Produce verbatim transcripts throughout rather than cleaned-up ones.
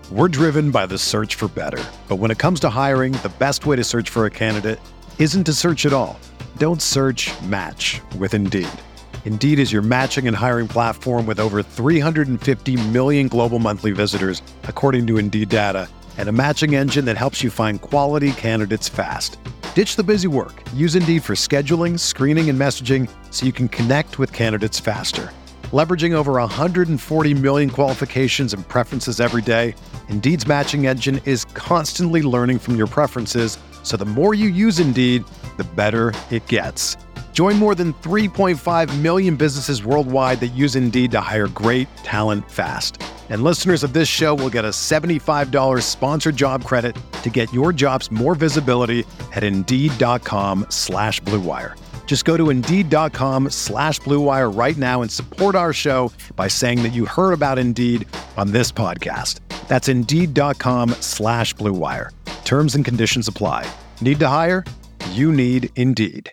We're driven by the search for better. But when it comes to hiring, the best way to search for a candidate isn't to search at all. Don't search, match with Indeed. Indeed is your matching and hiring platform with over three hundred fifty million global monthly visitors, according to Indeed data, and a matching engine that helps you find quality candidates fast. Ditch the busy work. Use Indeed for scheduling, screening, and messaging so you can connect with candidates faster. Leveraging over one hundred forty million qualifications and preferences every day, Indeed's matching engine is constantly learning from your preferences, so the more you use Indeed, the better it gets. Join more than three point five million businesses worldwide that use Indeed to hire great talent fast. And listeners of this show will get a seventy-five dollars sponsored job credit to get your jobs more visibility at Indeed.com slash Blue Wire. Just go to Indeed.com slash Blue Wire right now and support our show by saying that you heard about Indeed on this podcast. That's Indeed.com slash Blue Wire. Terms and conditions apply. Need to hire? You need Indeed.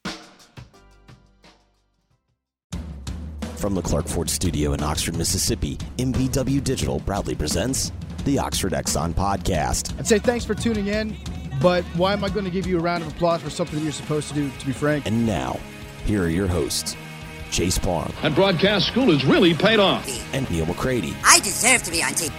From the Clark Ford Studio in Oxford, Mississippi, M V W Digital proudly presents the Oxford Exxon Podcast. I'd say thanks for tuning in, but why am I going to give you a round of applause for something that you're supposed to do, to be frank? And now, here are your hosts, Chase Parham. And broadcast school has really paid off. And Neil McCready. I deserve to be on T V.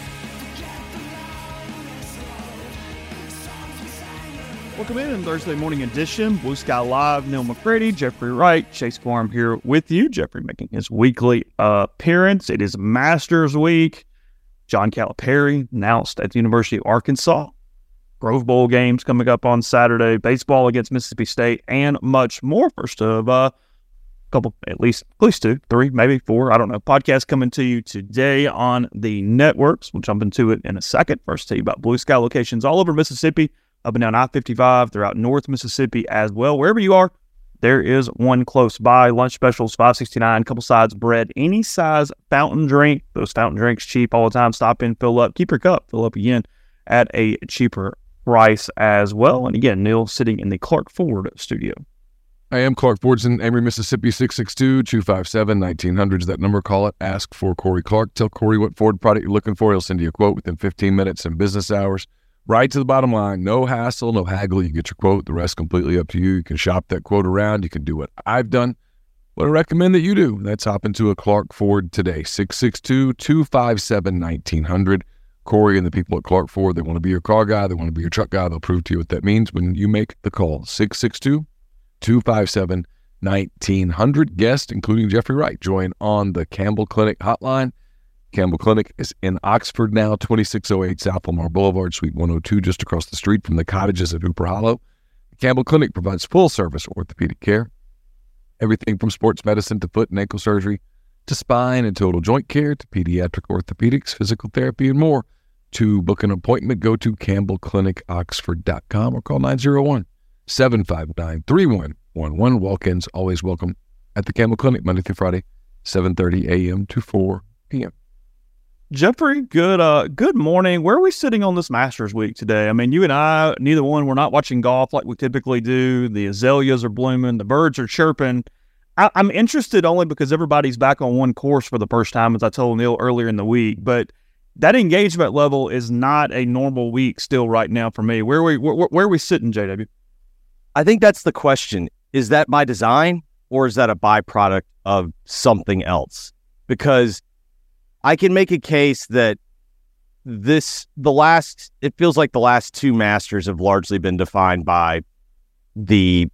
Welcome in on Thursday morning edition, Blue Sky Live. Neil McCready, Jeffrey Wright, Chase Parham here with you. Jeffrey making his weekly uh, appearance. It is Masters Week. John Calipari announced at the University of Arkansas. Grove Bowl games coming up on Saturday. Baseball against Mississippi State and much more. First of a uh, couple, at least, at least two, three, maybe four. I don't know. Podcast coming to you today on the networks. We'll jump into it in a second. First, tell you about Blue Sky locations all over Mississippi, up and down I fifty-five, throughout North Mississippi as well. Wherever you are, there is one close by. Lunch specials, five sixty-nine, couple sides bread, any size fountain drink. Those fountain drinks cheap all the time. Stop in, fill up, keep your cup, fill up again at a cheaper price as well. And again, Neil sitting in the Clark Ford studio. I am Clark Ford's in Emory, Mississippi, six six two, two five seven, one nine hundred is that number. Call it. Ask for Corey Clark. Tell Corey what Ford product you're looking for. He'll send you a quote within fifteen minutes in business hours. Right to the bottom line. No hassle, no haggle. You get your quote. The rest completely up to you. You can shop that quote around. You can do what I've done. What I recommend that you do. That's hop into a Clark Ford today. six six two, two five seven, one nine hundred. Corey and the people at Clark Ford, they want to be your car guy. They want to be your truck guy. They'll prove to you what that means when you make the call. six six two, two five seven, one nine hundred. Guests, including Jeffrey Wright, join on the Campbell Clinic hotline. Campbell Clinic is in Oxford now, twenty-six oh eight South Lamar Boulevard, Suite one oh two, just across the street from the cottages at Hooper Hollow. Campbell Clinic provides full-service orthopedic care. Everything from sports medicine to foot and ankle surgery to spine and total joint care to pediatric orthopedics, physical therapy, and more. To book an appointment, go to campbell clinic oxford dot com or call nine oh one, seven five nine, three one one one. Walk-ins always welcome at the Campbell Clinic, Monday through Friday, seven thirty a.m. to four p.m. Jeffrey, good uh, good morning. Where are we sitting on this Masters Week today? I mean, you and I, neither one, we're not watching golf like we typically do. The azaleas are blooming. The birds are chirping. I, I'm interested only because everybody's back on one course for the first time, as I told Neil earlier in the week. But that engagement level is not a normal week still right now for me. Where are we, where, where are we sitting, J W? I think that's the question. Is that by design or is that a byproduct of something else? Because I can make a case that this, the last, it feels like the last two Masters have largely been defined by the,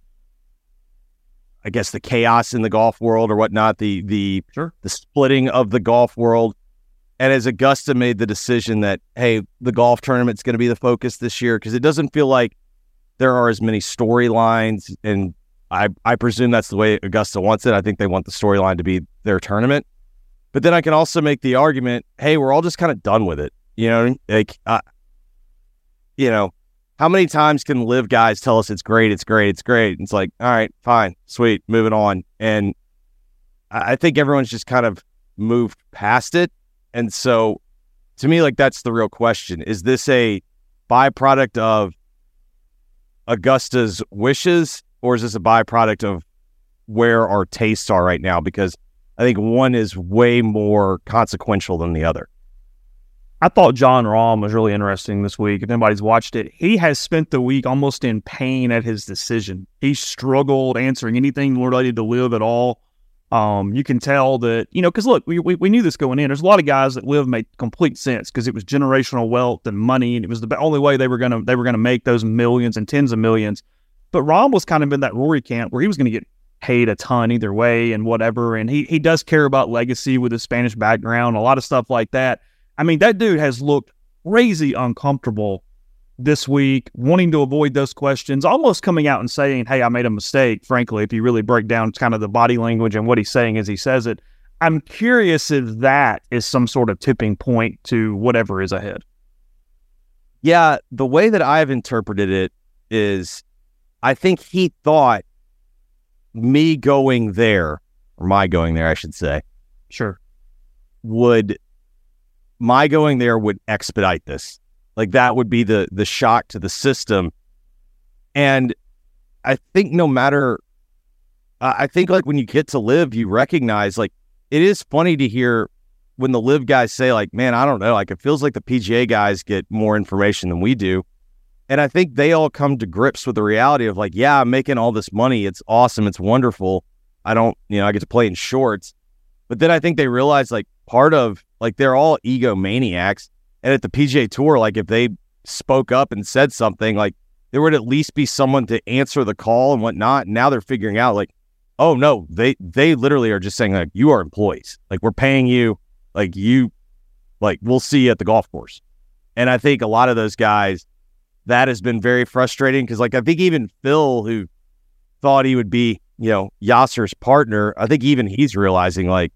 I guess, the chaos in the golf world or whatnot, the the sure. the splitting of the golf world. And as Augusta made the decision that, hey, the golf tournament's going to be the focus this year, because it doesn't feel like there are as many storylines, and I, I presume that's the way Augusta wants it. I think they want the storyline to be their tournament. But then I can also make the argument, hey, we're all just kind of done with it. You know, like, uh, you know, how many times can live guys tell us it's great, it's great, it's great? And it's like, all right, fine, sweet, moving on. And I think everyone's just kind of moved past it. And so to me, like, that's the real question. Is this a byproduct of Augusta's wishes, or is this a byproduct of where our tastes are right now? Because I think one is way more consequential than the other. I thought John Rahm was really interesting this week. If anybody's watched it, he has spent the week almost in pain at his decision. He struggled answering anything related to LIV at all. Um, you can tell that, you know, because look, we, we we knew this going in. There's a lot of guys that LIV made complete sense because it was generational wealth and money, and it was the only way they were gonna they were gonna make those millions and tens of millions. But Rahm was kind of in that Rory camp where he was going to get paid a ton either way and whatever. And he he does care about legacy with his Spanish background, a lot of stuff like that. I mean, that dude has looked crazy uncomfortable this week, wanting to avoid those questions, almost coming out and saying, hey, I made a mistake, frankly, if you really break down kind of the body language and what he's saying as he says it. I'm curious if that is some sort of tipping point to whatever is ahead. Yeah, the way that I've interpreted it is I think he thought me going there, or my going there, I should say, sure, would my going there would expedite this. Like that would be the the shock to the system. And I think no matter, uh, I think like when you get to LIV, you recognize like it is funny to hear when the LIV guys say like, man, I don't know, like it feels like the P G A guys get more information than we do. And I think they all come to grips with the reality of like, yeah, I'm making all this money. It's awesome. It's wonderful. I don't, you know, I get to play in shorts. But then I think they realize like part of, like they're all egomaniacs. And at the P G A Tour, like if they spoke up and said something, like there would at least be someone to answer the call and whatnot. And now they're figuring out like, oh no, they, they literally are just saying like, you are employees. Like we're paying you, like you, like we'll see you at the golf course. And I think a lot of those guys, that has been very frustrating because like I think even Phil, who thought he would be, you know, Yasser's partner, I think even he's realizing like,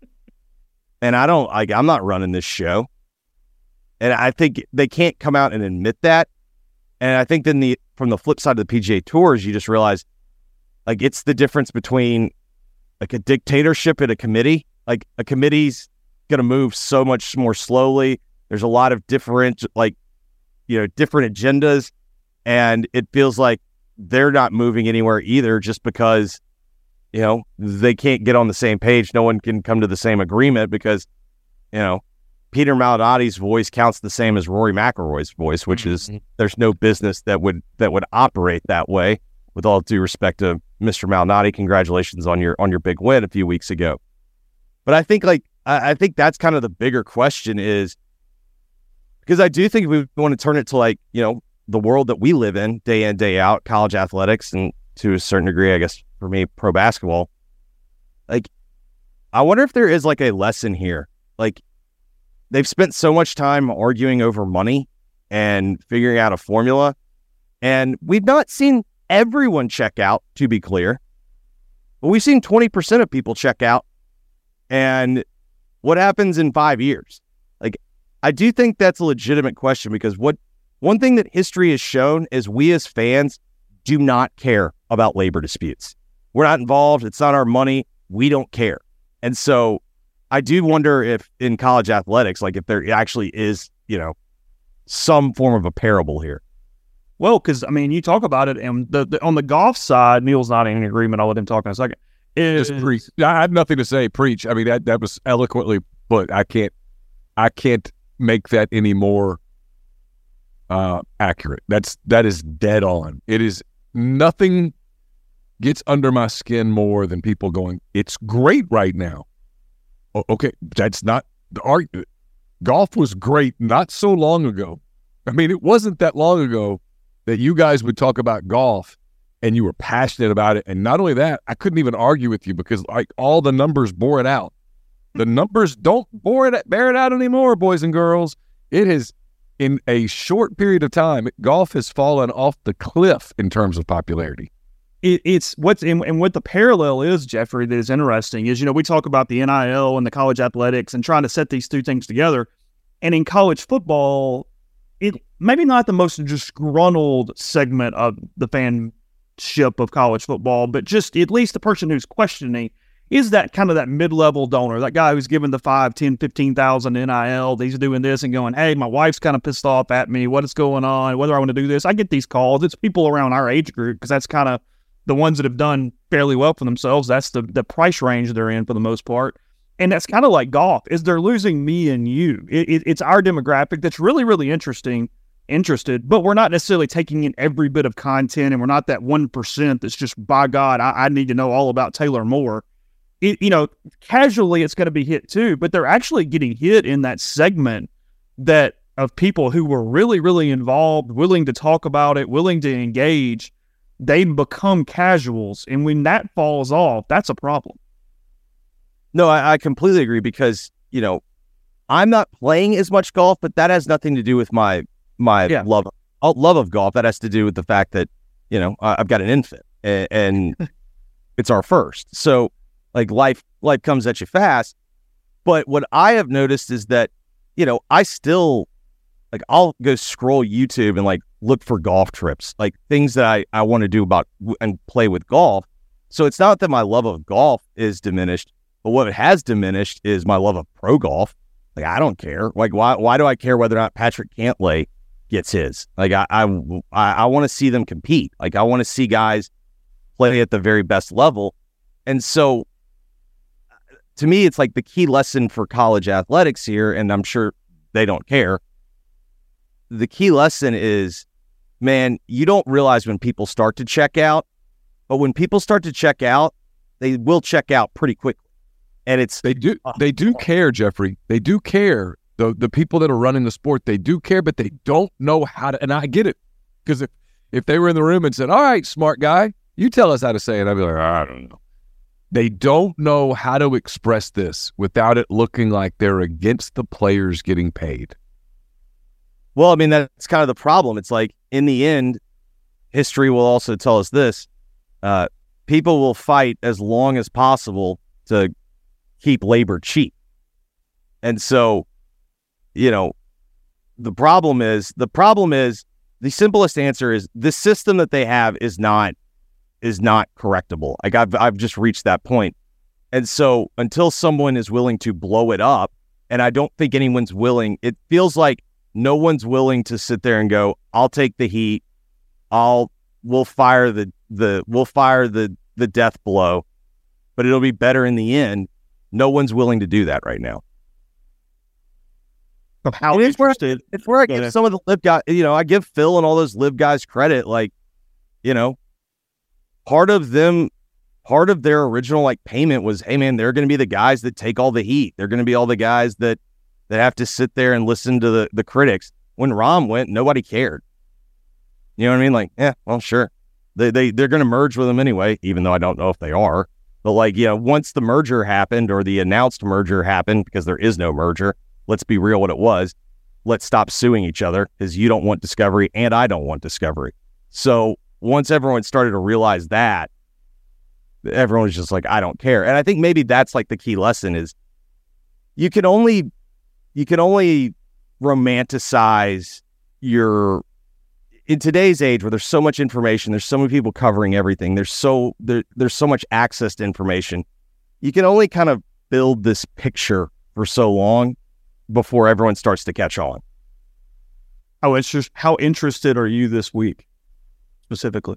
and I don't, like, I'm not running this show. And I think they can't come out and admit that. And I think then the from the flip side of the P G A Tours, you just realize, like, it's the difference between, like, a dictatorship and a committee. Like, a committee's going to move so much more slowly. There's a lot of different, like, you know, different agendas. And it feels like they're not moving anywhere either just because, you know, they can't get on the same page. No one can come to the same agreement because, you know, Peter Malnati's voice counts the same as Rory McIlroy's voice, which is there's no business that would that would operate that way. With all due respect to Mister Malnati, congratulations on your on your big win a few weeks ago. But I think like I, I think that's kind of the bigger question is because I do think we want to turn it to like, you know, the world that we live in day in, day out, college athletics, and to a certain degree, I guess for me, pro basketball. Like, I wonder if there is like a lesson here. Like, they've spent so much time arguing over money and figuring out a formula. And we've not seen everyone check out, to be clear. But we've seen twenty percent of people check out. And what happens in five years? Like, I do think that's a legitimate question because what one thing that history has shown is we as fans do not care about labor disputes. We're not involved. It's not our money. We don't care. And so I do wonder if in college athletics, like if there actually is, you know, some form of a parable here. Well, because, I mean, you talk about it, and the, the on the golf side, Neil's not in agreement. I'll let him talk in a second. Is, Just preach. I have nothing to say. Preach. I mean, that, that was eloquently put. I can't, I can't make that any more uh, accurate. That's, that is dead on. It is nothing gets under my skin more than people going, it's great right now. O- okay. That's not the argument. Golf was great not so long ago. I mean, it wasn't that long ago that you guys would talk about golf and you were passionate about it. And not only that, I couldn't even argue with you because like all the numbers bore it out. The numbers don't bore it, bear it out anymore, boys and girls. It has, in a short period of time, golf has fallen off the cliff in terms of popularity. It, it's what's and, and what the parallel is, Jeffrey, that is interesting is, you know, we talk about the N I L and the college athletics and trying to set these two things together. And in college football, it maybe not the most disgruntled segment of the fanship of college football, but just at least the person who's questioning is that kind of that mid-level donor, that guy who's giving the five, ten, fifteen thousand N I L. He's doing this and going, hey, my wife's kind of pissed off at me. What is going on? Whether I want to do this. I get these calls. It's people around our age group because that's kind of the ones that have done fairly well for themselves. That's the, the price range they're in for the most part. And that's kind of like golf, is they're losing me and you. It, it, it's our demographic that's really, really interesting, interested, but we're not necessarily taking in every bit of content, and we're not that one percent that's just, by God, I, I need to know all about Taylor Moore. It, you know, casually it's going to be hit too, but they're actually getting hit in that segment that of people who were really, really involved, willing to talk about it, willing to engage. They become casuals, and when that falls off, that's a problem. No, I, I completely agree because, you know, I'm not playing as much golf, but that has nothing to do with my my yeah. love love of golf. That has to do with the fact that, you know, I've got an infant and, and it's our first. So, like, life life comes at you fast. But what I have noticed is that, you know, I still, like, I'll go scroll YouTube and, like, look for golf trips, like things that I, I want to do about and play with golf. So it's not that my love of golf is diminished, but what has diminished is my love of pro golf. Like, I don't care. Like, why why do I care whether or not Patrick Cantlay gets his? Like, I I, I, I want to see them compete. Like, I want to see guys play at the very best level. And so, to me, it's like the key lesson for college athletics here, and I'm sure they don't care. The key lesson is, man, you don't realize when people start to check out, but when people start to check out, they will check out pretty quickly. And it's they do they do care, Jeffrey. They do care. The the people that are running the sport, they do care, but they don't know how to. And I get it, because if if they were in the room and said, "All right, smart guy, you tell us how to say it," I'd be like, "I don't know." They don't know how to express this without it looking like they're against the players getting paid. Well, I mean, that's kind of the problem. It's like, in the end, history will also tell us this. Uh, people will fight as long as possible to keep labor cheap. And so, you know, the problem is, the problem is, the simplest answer is the system that they have is not, is not correctable. Like, I've, I've just reached that point. And so until someone is willing to blow it up, and I don't think anyone's willing, it feels like no one's willing to sit there and go, I'll take the heat. I'll, we'll fire the, the, we'll fire the, the death blow, but it'll be better in the end. No one's willing to do that right now. How it's where, interested? It's where I give yeah. some of the live guys, you know, I give Phil and all those live guys credit. Like, you know, part of them, part of their original like payment was, hey man, they're going to be the guys that take all the heat. They're going to be all the guys that, that have to sit there and listen to the, the critics. When Rahm went, nobody cared. You know what I mean? Like, yeah, well, sure. They, they, they're going to merge with them anyway, even though I don't know if they are. But like, you know, once the merger happened, or the announced merger happened, because there is no merger, let's be real what it was. Let's stop suing each other, because you don't want Discovery and I don't want Discovery. So once everyone started to realize that, everyone was just like, I don't care. And I think maybe that's like the key lesson is you can only, you can only romanticize your, in today's age where there's so much information, there's so many people covering everything, there's so, there, there's so much access to information. You can only kind of build this picture for so long before everyone starts to catch on. Oh, it's just, how interested are you this week specifically?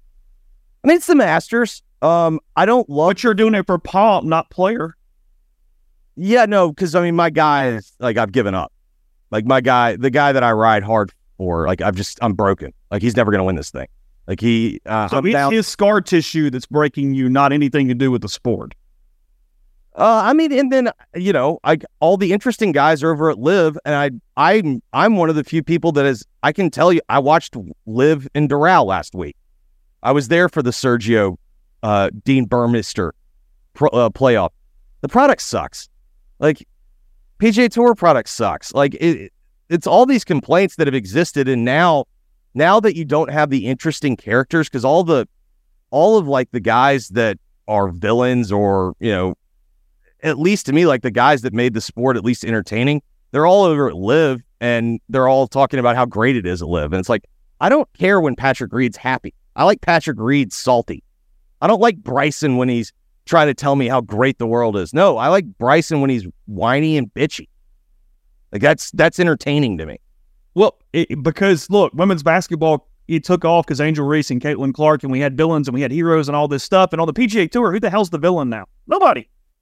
I mean, it's the Masters. Um, I don't love. But you're doing it for Pomp, not player. Yeah, no, because I mean, my guy is like, I've given up. Like my guy, the guy that I ride hard for, like I've just, I'm broken. Like he's never going to win this thing. Like he, uh, so it's down. His scar tissue that's breaking you, not anything to do with the sport. Uh, I mean, and then, you know, I, all the interesting guys are over at Live, and I, I'm, I'm one of the few people that is, I can tell you, I watched Live in Doral last week. I was there for the Sergio, uh, Dean Burmester pro, uh, playoff. The product sucks. Like, P G A Tour product sucks. Like, it, it's all these complaints that have existed, and now, now that you don't have the interesting characters, because all the, all of like the guys that are villains, or you know, at least to me, like the guys that made the sport at least entertaining, they're all over at Live, and they're all talking about how great it is at Live. And it's like, I don't care when Patrick Reed's happy. I like Patrick Reed salty. I don't like Bryson when he's trying to tell me how great the world is. No, I like Bryson when he's whiny and bitchy. Like that's that's entertaining to me. Well, it, because look, women's basketball, it took off because Angel Reese and Caitlin Clark, and we had villains and we had heroes and all this stuff. And on the P G A Tour, who the hell's the villain now? Nobody.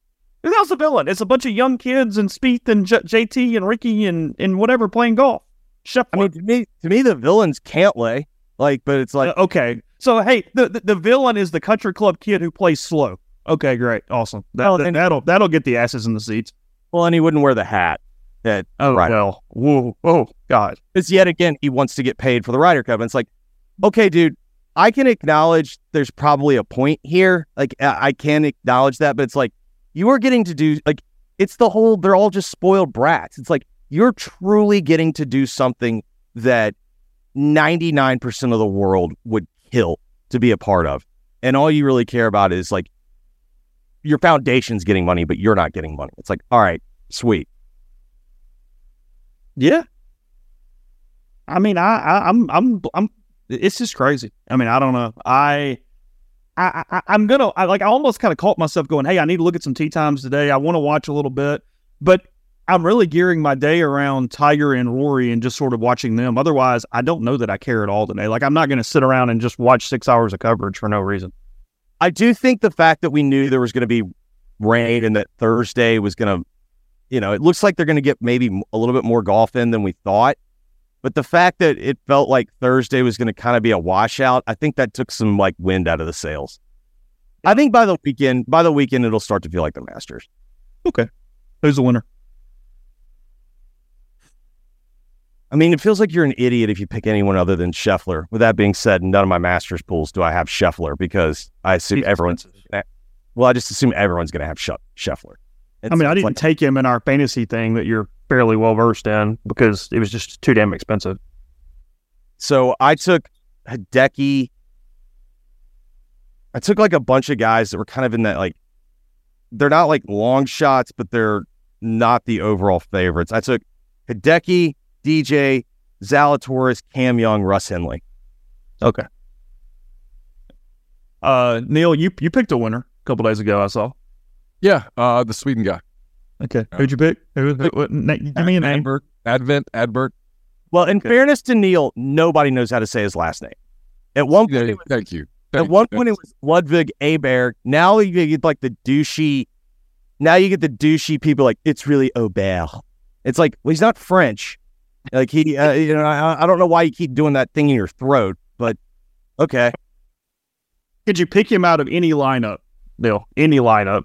How's the villain? It's a bunch of young kids and Spieth and J- JT and Ricky and, and whatever playing golf. Scheffler. I mean, to me, to me, the villain's Cantlay. Like, but it's like uh, okay. So hey, the, the the villain is the country club kid who plays slow. Okay, great, awesome. That, well, that, and, that'll that'll get the asses in the seats. well, and he wouldn't wear the hat. That Oh right. well, whoa, oh God. Because yet again, he wants to get paid for the Ryder Cup. And it's like, okay, dude, I can acknowledge there's probably a point here. Like, I I can acknowledge that, but it's like, you are getting to do, like, it's the whole, they're all just spoiled brats. It's like, you're truly getting to do something that ninety-nine percent of the world would kill to be a part of. And all you really care about is, like, your foundation's getting money, but you're not getting money. It's like, all right, sweet. Yeah. I mean, I, I I'm I'm I'm. It's just crazy. I mean, I don't know. I. I, I, I'm gonna I, like I almost kind of caught myself going, hey, I need to look at some tee times today. I want to watch a little bit, but I'm really gearing my day around Tiger and Rory and just sort of watching them. Otherwise, I don't know that I care at all today. Like, I'm not going to sit around and just watch six hours of coverage for no reason. I do think the fact that we knew there was going to be rain and that Thursday was going to, you know, it looks like they're going to get maybe a little bit more golf in than we thought. But the fact that it felt like Thursday was going to kind of be a washout, I think that took some like wind out of the sails. I think by the weekend, by the weekend, it'll start to feel like the Masters. Okay. Who's the winner? I mean, it feels like you're an idiot if you pick anyone other than Scheffler. With that being said, none of my Masters pools do I have Scheffler because I assume He's everyone's, expensive. well, I just assume everyone's going to have Scheffler. It's, I mean, I it's didn't like, take him in our fantasy thing that you're fairly well versed in because it was just too damn expensive. so I took Hideki. I took like a bunch of guys that were kind of in that, like, they're not like long shots, but they're not the overall favorites. I took Hideki, D J, Zalatoris, Cam Young, Russ Henley. Okay. Uh, Neil, you you picked a winner a couple days ago, I saw. Yeah, uh, the Sweden guy. Okay. Who'd you pick? Who, who, what, na- give me a name. Advert, Advent, Adbert. Well, in Okay. fairness to Neil, nobody knows how to say his last name. At one point, Yeah, it was, thank you. at Thank one you. point it was Ludwig Aberg. Now you get like the douchey. Now you get the douchey people like it's really Aubert. It's like, well, he's not French. Like he, uh, you know, I, I don't know why you keep doing that thing in your throat, but okay. Could you pick him out of any lineup, Neil? Any lineup?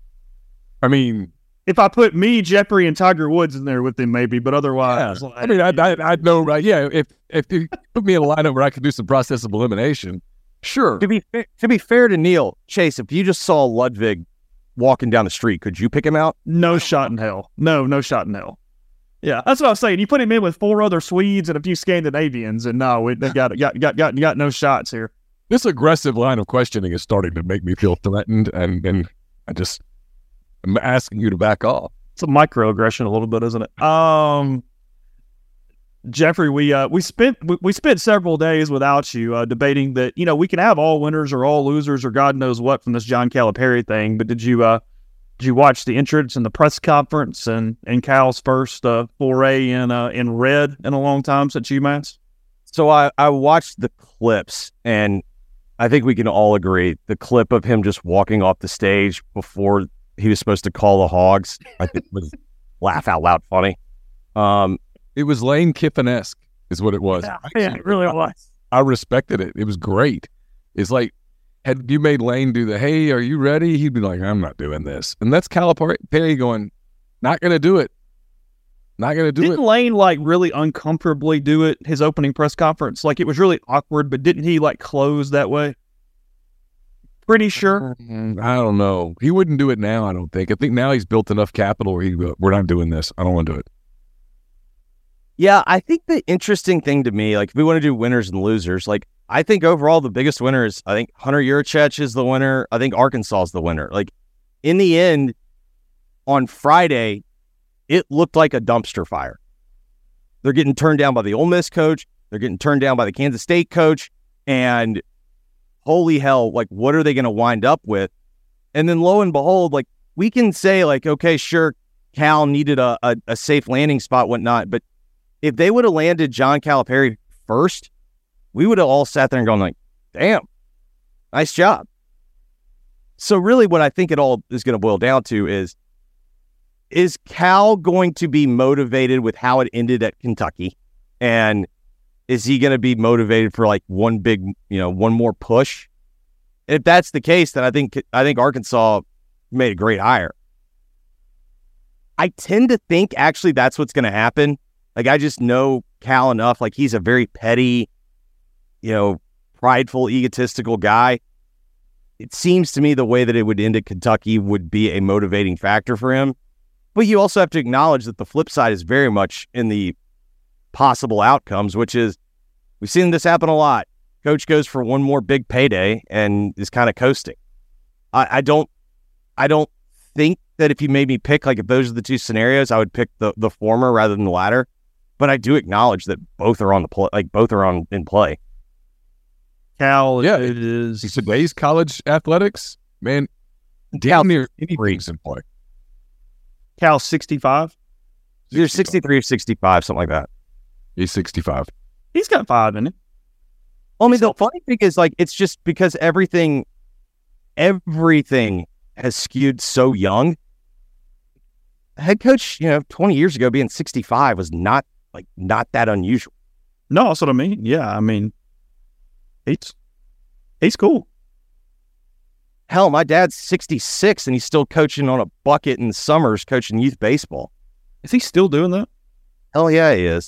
I mean, If I put me, Jeffrey, and Tiger Woods in there with him, maybe, but otherwise, yeah. like, I mean, I, I, I know, right? Yeah, if if you put me in a lineup where I could do some process of elimination, sure. To be fa- to be fair to Neil, Chase, if you just saw Ludwig walking down the street, could you pick him out? no shot in hell. No, no shot in hell. Yeah, that's what I was saying. You put him in with four other Swedes and a few Scandinavians, and no, we they got got got got got no shots here. This aggressive line of questioning is starting to make me feel threatened, and and I just I'm asking you to back off. It's a microaggression, a little bit, isn't it? Um, Jeffrey, we uh we spent we, we spent several days without you uh, debating that you know we can have all winners or all losers or God knows what from this John Calipari thing. But did you uh did you watch the entrance and the press conference and and Cal's first uh, foray in uh in red in a long time since UMass? So I, I watched the clips, and I think we can all agree the clip of him just walking off the stage before he was supposed to call the Hogs, I think was laugh out loud funny. Um, It was Lane Kiffin-esque, is what it was. yeah, it really was. I respected it. It was great. It's like, had you made Lane do the, hey, are you ready? He'd be like, I'm not doing this. And that's Calipari going, not going to do it. Not going to do Didn't it. Lane like really uncomfortably do it his opening press conference? Like it was really awkward, but didn't he like close that way? Pretty sure. Mm, I don't know. He wouldn't do it now, I don't think. I think now he's built enough capital where he we're not doing this. I don't want to do it. yeah, I think the interesting thing to me, like if we want to do winners and losers, like I think overall the biggest winner is I think Hunter Yurchech is the winner. I think Arkansas is the winner. Like in the end, on Friday, it looked like a dumpster fire. They're getting turned down by the Ole Miss coach. They're getting turned down by the Kansas State coach. And holy hell, like, what are they going to wind up with? And then lo and behold, like, we can say, like, okay, sure, Cal needed a, a, a safe landing spot, whatnot. But if they would have landed John Calipari first, we would have all sat there and gone, like, damn, nice job. So really what I think it all is going to boil down to is is Cal going to be motivated with how it ended at Kentucky? And is he going to be motivated for like one big, you know, one more push? If that's the case, then I think I think Arkansas made a great hire. I tend to think actually that's what's going to happen. Like, I just know Cal enough. Like, he's a very petty, you know, prideful, egotistical guy. It seems to me the way that it would end at Kentucky would be a motivating factor for him. But you also have to acknowledge that the flip side is very much in the possible outcomes, which is we've seen this happen a lot. Coach goes for one more big payday and is kind of coasting. I, I don't, I don't think that if you made me pick, like if those are the two scenarios, I would pick the the former rather than the latter. But I do acknowledge that both are on the play, like both are on in play. Cal, Yeah, it is today's college athletics, man, damn near anything's in play. Cal sixty-five. You're sixty-three or sixty-five, something like that. He's sixty-five. He's got five in it. Well, I mean, the funny thing is, like, it's just because everything, everything has skewed so young. Head coach, you know, twenty years ago being sixty-five was not like not that unusual. No, that's what I mean. Yeah, I mean, he's he's cool. Hell, my dad's sixty-six and he's still coaching on a bucket in the summers, coaching youth baseball. Is he still doing that? Hell yeah, he is.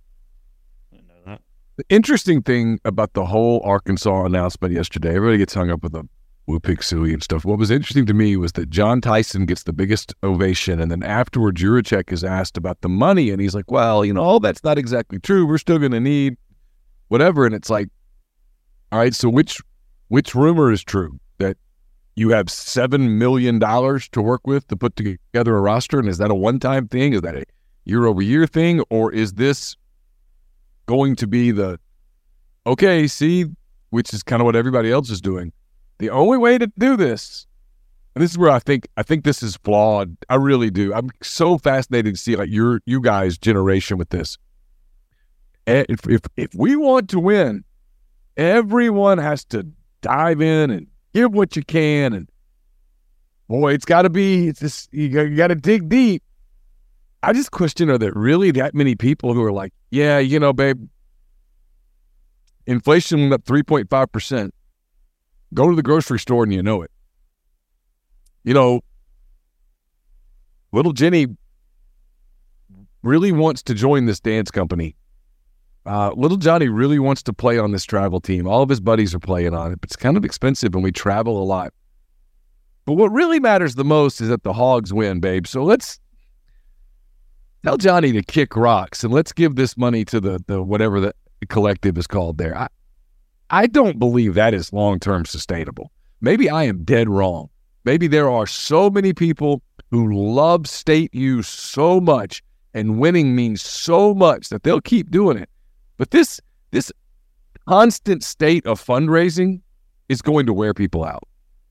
The interesting thing about the whole Arkansas announcement yesterday, everybody gets hung up with the Woo Pig Suey and stuff. What was interesting to me was that John Tyson gets the biggest ovation, and then afterward, Juracek is asked about the money, and he's like, well, you know, oh, that's not exactly true. We're still going to need whatever. And it's like, all right, so which which rumor is true? That you have seven million dollars to work with to put together a roster, and is that a one-time thing? Is that a year-over-year thing? Or is this going to be the, okay, see, which is kind of what everybody else is doing. The only way to do this, and this is where I think I think this is flawed. I really do. I'm so fascinated to see like your you guys' generation with this. If if if we want to win, everyone has to dive in and give what you can. And boy, it's got to be. It's just you got, you got to dig deep. I just question: are there really that many people who are like, yeah, you know, babe, inflation went up three point five percent. Go to the grocery store and you know it. You know, little Jenny really wants to join this dance company. Uh, little Johnny really wants to play on this travel team. All of his buddies are playing on it, but it's kind of expensive and we travel a lot. But what really matters the most is that the Hogs win, babe. So let's tell Johnny to kick rocks and let's give this money to the, the whatever the collective is called there. I, I don't believe that is long-term sustainable. Maybe I am dead wrong. Maybe there are so many people who love State U so much and winning means so much that they'll keep doing it. But this this constant state of fundraising is going to wear people out.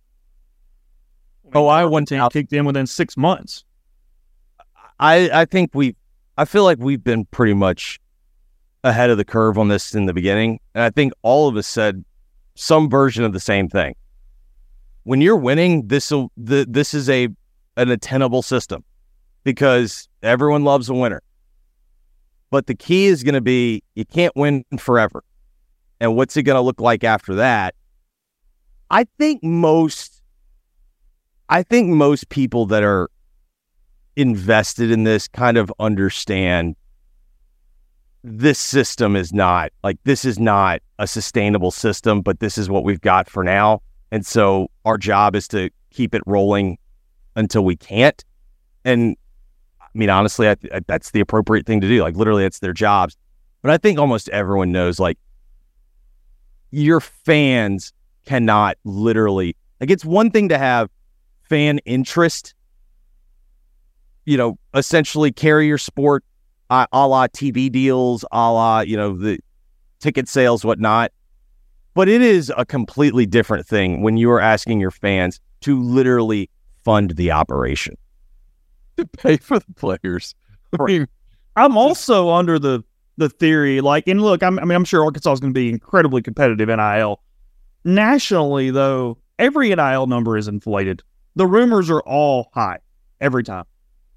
Oh, I one team kicked in within six months. I, I think we, I feel like we've been pretty much ahead of the curve on this in the beginning. And I think all of us said some version of the same thing. When you're winning, this will, the, this is a an attainable system because everyone loves a winner. But the key is going to be you can't win forever. And what's it going to look like after that? I think most, I think most people that are invested in this kind of understand this system is not like this is not a sustainable system, but this is what we've got for now. And so our job is to keep it rolling until we can't. And I mean, honestly, I, I, that's the appropriate thing to do. Like literally it's their jobs. But I think almost everyone knows like your fans cannot literally, like it's one thing to have fan interest, you know, essentially carry your sport Uh, a la T V deals, a la, you know, the ticket sales, whatnot. But it is a completely different thing when you are asking your fans to literally fund the operation. To pay for the players. I mean, I'm also under the the theory, like, and look, I'm, I mean, I'm sure Arkansas is going to be incredibly competitive N I L. Nationally, though, every N I L number is inflated. The rumors are all high every time.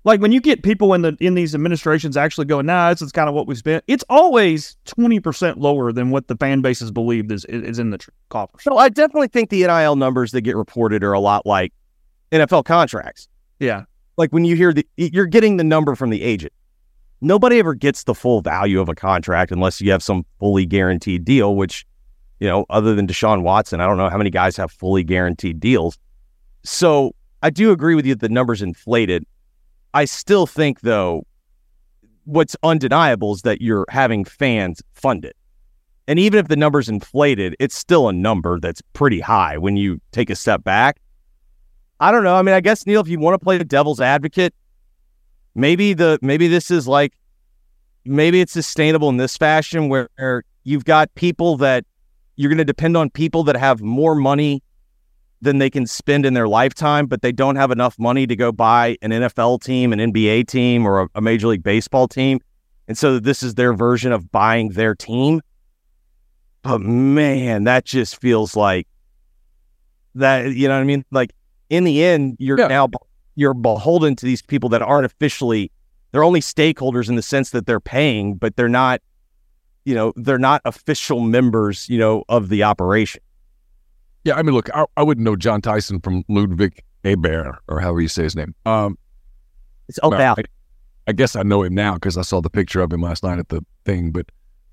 Like when you get people in the in these administrations actually going, nah, this is kind of what we spent. It's always twenty percent lower than what the fan bases believed is is in the tr- coffers. So I definitely think the N I L numbers that get reported are a lot like N F L contracts. Yeah. Like when you hear the, you're getting the number from the agent. Nobody ever gets the full value of a contract unless you have some fully guaranteed deal, which, you know, other than Deshaun Watson, I don't know how many guys have fully guaranteed deals. So I do agree with you that the number's inflated. I still think, though, what's undeniable is that you're having fans fund it. And even if the number's inflated, it's still a number that's pretty high when you take a step back. I don't know. I mean, I guess, Neil, if you want to play the devil's advocate, maybe the maybe this is like, maybe it's sustainable in this fashion where you've got people that you're going to depend on people that have more money than they can spend in their lifetime, but they don't have enough money to go buy an N F L team, an N B A team, or a, a Major League Baseball team. And so this is their version of buying their team. But man, that just feels like that, you know what I mean? Like in the end, you're yeah. now you're beholden to these people that aren't officially, they're only stakeholders in the sense that they're paying, but they're not, you know, they're not official members, you know, of the operation. Yeah, I mean, look, I, I wouldn't know John Tyson from Ludwig Abear, or however you say his name. Um, it's oh, well, I, I guess I know him now because I saw the picture of him last night at the thing. But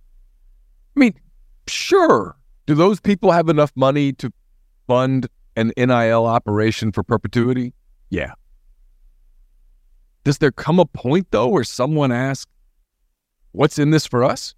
I mean, sure, do those people have enough money to fund an N I L operation for perpetuity? Yeah. Does there come a point though where someone asks, "What's in this for us?"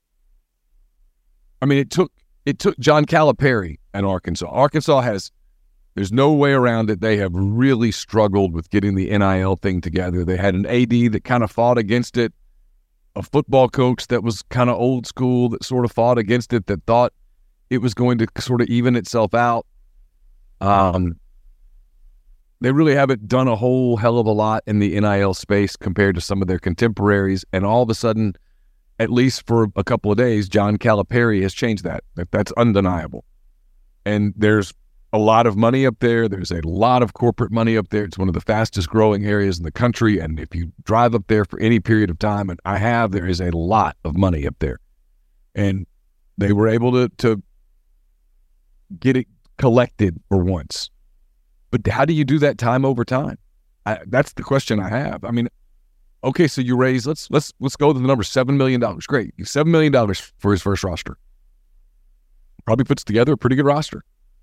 I mean, it took it took John Calipari at Arkansas. Arkansas has, there's no way around it. They have really struggled with getting the N I L thing together. They had an A D that kind of fought against it, a football coach that was kind of old school that sort of fought against it, that thought it was going to sort of even itself out. Um, they really haven't done a whole hell of a lot in the N I L space compared to some of their contemporaries. And all of a sudden, at least for a couple of days, John Calipari has changed that. That's undeniable. And there's a lot of money up there. There's a lot of corporate money up there. It's one of the fastest growing areas in the country. And if you drive up there for any period of time, and I have, there is a lot of money up there. And they were able to, to get it collected for once. But how do you do that time over time? I, that's the question I have. I mean, okay, so you raise, let's let's let's go to the number seven million dollars. Great. seven million dollars for his first roster. Probably puts together a pretty good roster.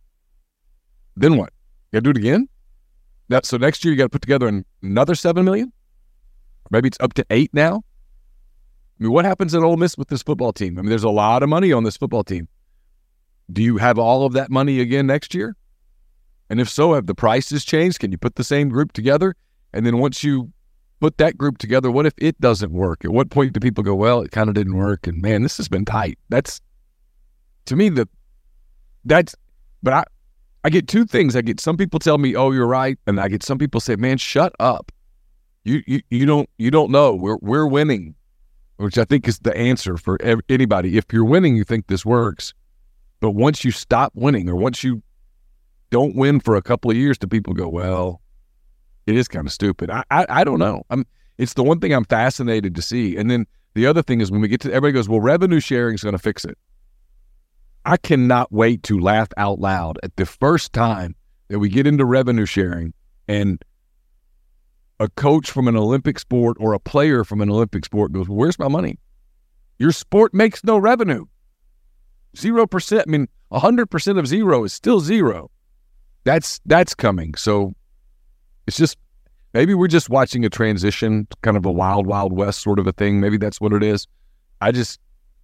Then what? You got to do it again? That, so next year you got to put together another seven million dollars? Maybe it's up to eight now? I mean, what happens at Ole Miss with this football team? I mean, there's a lot of money on this football team. Do you have all of that money again next year? And if so, have the prices changed? Can you put the same group together? And then once you put that group together, what if it doesn't work? At what point do people go, well, it kind of didn't work, and man, this has been tight? That's, to me, the that's, but I, I get two things. I get some people tell me, oh, you're right. And I get some people say, man, shut up. You you you don't you don't know. We're we're winning, which I think is the answer for ev- anybody. If you're winning, you think this works. But once you stop winning, or once you don't win for a couple of years, do people go, well, it is kind of stupid. I, I I don't know. I'm. It's the one thing I'm fascinated to see. And then the other thing is when we get to, everybody goes, well, revenue sharing is going to fix it. I cannot wait to laugh out loud at the first time that we get into revenue sharing and a coach from an Olympic sport or a player from an Olympic sport goes, well, where's my money? Your sport makes no revenue. Zero percent. I mean, one hundred percent of zero is still zero. That's that's coming. So it's just, maybe we're just watching a transition, kind of a wild, wild west sort of a thing. Maybe that's what it is. I just,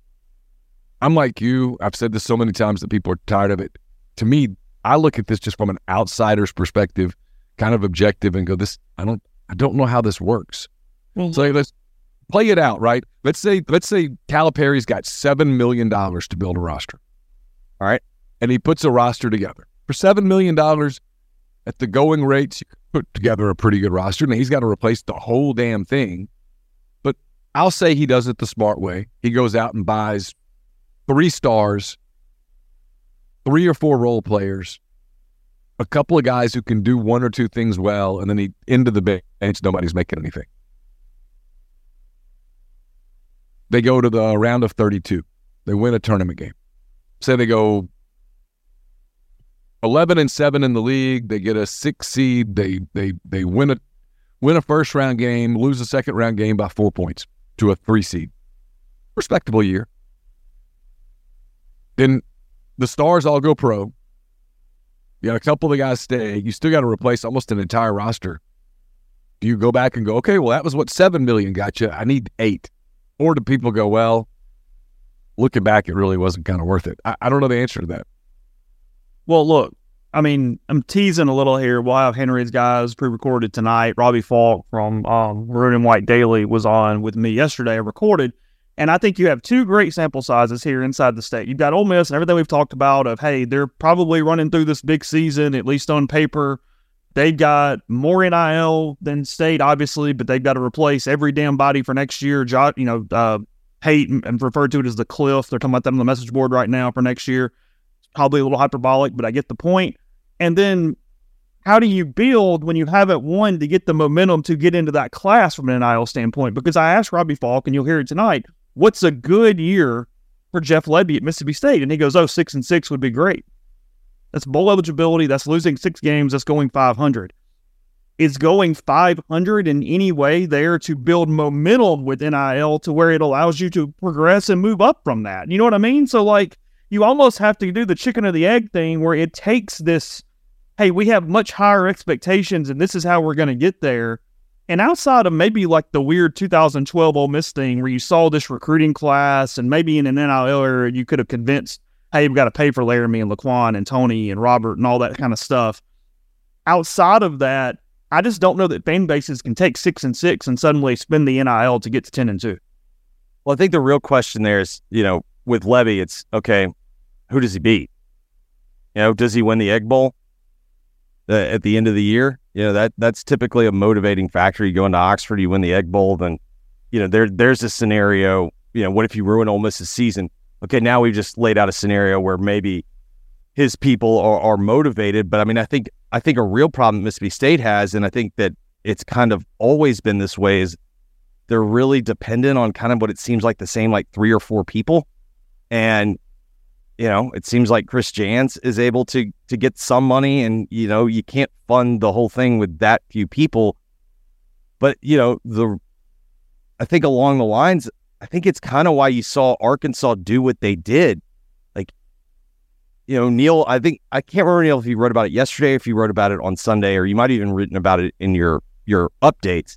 I'm like you. I've said this so many times that people are tired of it. To me, I look at this just from an outsider's perspective, kind of objective, and go, this, I don't, I don't know how this works. Well, so let's play it out, right? Let's say, let's say Calipari's got seven million dollars to build a roster. All right. And he puts a roster together for seven million dollars at the going rates. You could put together a pretty good roster. Now he's got to replace the whole damn thing. But I'll say he does it the smart way. He goes out and buys three stars, three or four role players, a couple of guys who can do one or two things well, and then he into the bench, nobody's making anything. They go to the round of thirty-two. They win a tournament game. Say they go eleven and seven in the league. They get a six seed. They they they win a win a first round game, lose a second round game by four points to a three seed. Respectable year. Then the stars all go pro. You got a couple of the guys stay. You still got to replace almost an entire roster. Do you go back and go, okay, well, that was what seven million got you. I need eight. Or do people go, well, looking back, it really wasn't kind of worth it? I, I don't know the answer to that. Well, look, I mean, I'm teasing a little here. We'll have Henry's guys pre-recorded tonight. Robbie Falk from um, Maroon and White Daily was on with me yesterday. I recorded. And I think you have two great sample sizes here inside the state. You've got Ole Miss and everything we've talked about of, hey, they're probably running through this big season, at least on paper. They've got more N I L than State, obviously, but they've got to replace every damn body for next year. Jo- you know, uh, Peyton, and referred to it as the cliff. They're talking about that on the message board right now for next year. It's probably a little hyperbolic, but I get the point. And then how do you build when you haven't won to get the momentum to get into that class from an N I L standpoint? Because I asked Robbie Falk, and you'll hear it tonight, what's a good year for Jeff Lebby at Mississippi State? And he goes, oh, six and six would be great. That's bowl eligibility. That's losing six games. That's going five hundred. Is going five hundred in any way there to build momentum with N I L to where it allows you to progress and move up from that? You know what I mean? So, like, you almost have to do the chicken or the egg thing where it takes this, hey, we have much higher expectations and this is how we're going to get there. And outside of maybe like the weird two thousand twelve Ole Miss thing where you saw this recruiting class and maybe in an N I L area you could have convinced, hey, we've got to pay for Laramie and Laquan and Tony and Robert and all that kind of stuff. Outside of that, I just don't know that fan bases can take six and six and suddenly spend the N I L to get to ten and two. Well, I think the real question there is, you know, with Lebby, it's, okay, who does he beat? You know, does he win the Egg Bowl uh, at the end of the year? You know, that that's typically a motivating factor. You go into Oxford, you win the Egg Bowl, then, you know, there there's a scenario, you know, what if you ruin Ole Miss's season? Okay, now we've just laid out a scenario where maybe his people are, are motivated. But I mean, I think I think a real problem Mississippi State has, and I think that it's kind of always been this way, is they're really dependent on kind of what it seems like the same like three or four people. And, you know, it seems like Chris Jans is able to to get some money, and, you know, you can't fund the whole thing with that few people. But, you know, the I think along the lines, I think it's kind of why you saw Arkansas do what they did. Like, you know, Neil, I think, I can't remember, Neil, if you wrote about it yesterday, if you wrote about it on Sunday, or you might have even written about it in your, your updates.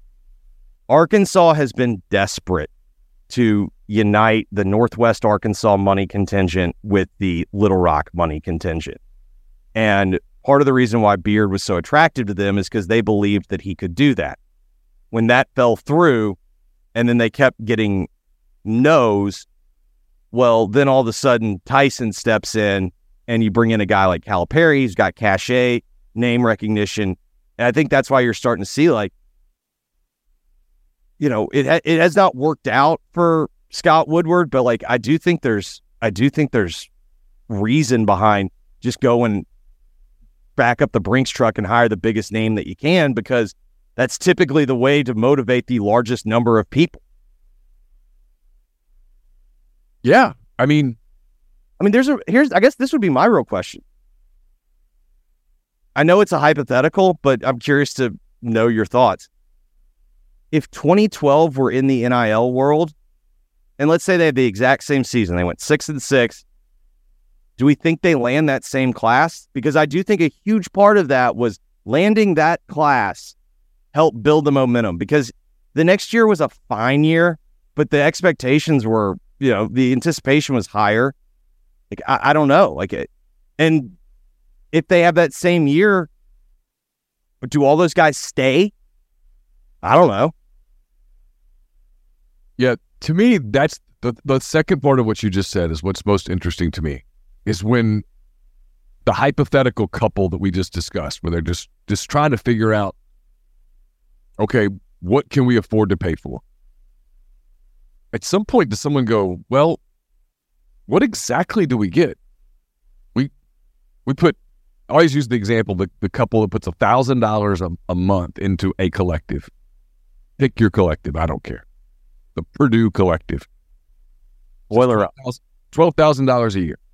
Arkansas has been desperate to unite the Northwest Arkansas money contingent with the Little Rock money contingent. And part of the reason why Beard was so attractive to them is because they believed that he could do that. When that fell through, and then they kept getting no's, well, then all of a sudden Tyson steps in and you bring in a guy like Calipari who's got cachet, name recognition. And I think that's why you're starting to see, like, you know, it ha- it has not worked out for Scott Woodward, but like I do think there's I do think there's reason behind just going back up the Brinks truck and hire the biggest name that you can, because that's typically the way to motivate the largest number of people. Yeah, I mean, I mean, there's a here's I guess this would be my real question. I know it's a hypothetical, but I'm curious to know your thoughts. If twenty twelve were in the N I L world, and let's say they had the exact same season, they went six and six, do we think they land that same class? Because I do think a huge part of that was landing that class helped build the momentum, because the next year was a fine year, but the expectations were, you know, the anticipation was higher. Like, I, I don't know. Like, it, and if they have that same year, do all those guys stay? I don't know. Yeah, to me, that's the, the second part of what you just said is what's most interesting to me, is when the hypothetical couple that we just discussed, where they're just, just trying to figure out, okay, what can we afford to pay for? At some point, does someone go, well, what exactly do we get? We we put I always use the example, the, the couple that puts one thousand dollars a month into a collective. Pick your collective. I don't care. The Purdue collective. Boiler up. twelve thousand dollars a year.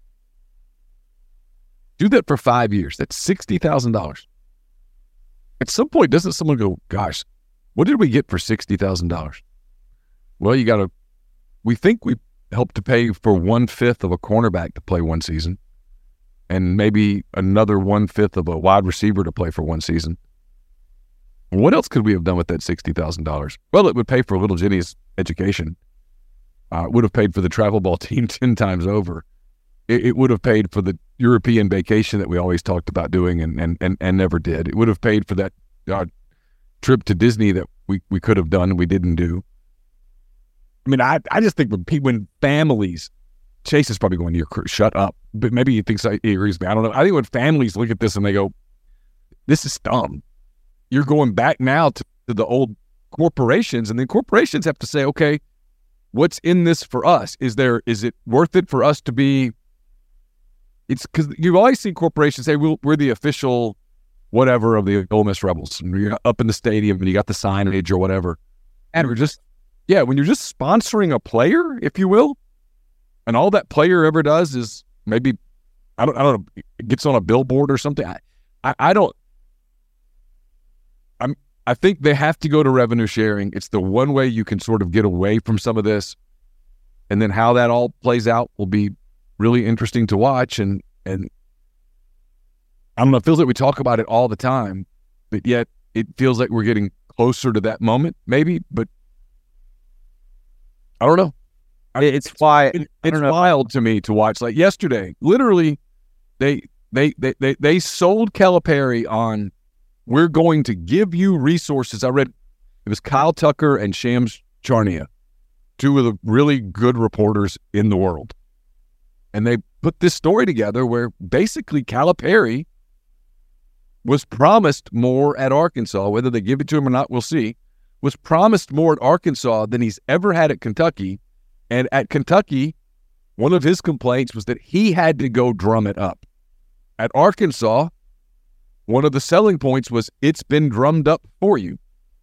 Do that for five years. That's sixty thousand dollars. At some point, doesn't someone go, gosh, what did we get for sixty thousand dollars? Well, you got to, we think we helped to pay for one-fifth of a cornerback to play one season and maybe another one-fifth of a wide receiver to play for one season. What else could we have done with that sixty thousand dollars? Well, it would pay for little Jenny's education. Uh, it would have paid for the travel ball team ten times over. It, it would have paid for the European vacation that we always talked about doing and and, and, and never did. It would have paid for that uh, trip to Disney that we, we could have done and we didn't do. I mean, I, I just think when people, when families, Chase is probably going, "You're shut up," but maybe he thinks he agrees with me. I don't know. I think when families look at this and they go, "This is dumb," you're going back now to, to the old corporations, and then corporations have to say, "Okay, what's in this for us? Is there is it worth it for us to be?" It's because you've always seen corporations say, we'll, "We're the official whatever of the Ole Miss Rebels," and you're up in the stadium and you got the signage or whatever, and we're just. Yeah, when you're just sponsoring a player, if you will, and all that player ever does is maybe, I don't, I don't know, gets on a billboard or something. I, I, I don't. I'm. I think they have to go to revenue sharing. It's the one way you can sort of get away from some of this, and then how that all plays out will be really interesting to watch. And and I don't know. It feels like we talk about it all the time, but yet it feels like we're getting closer to that moment, maybe, but. I don't know. It's why it, it's wild to me to watch. Like yesterday, literally, they they they they, they sold Calipari on, "We're going to give you resources." I read it was Kyle Tucker and Shams Charania, two of the really good reporters in the world, and they put this story together where basically Calipari was promised more at Arkansas. Whether they give it to him or not, we'll see. Was promised more at Arkansas than he's ever had at Kentucky. And at Kentucky, one of his complaints was that he had to go drum it up. At Arkansas, one of the selling points was it's been drummed up for you.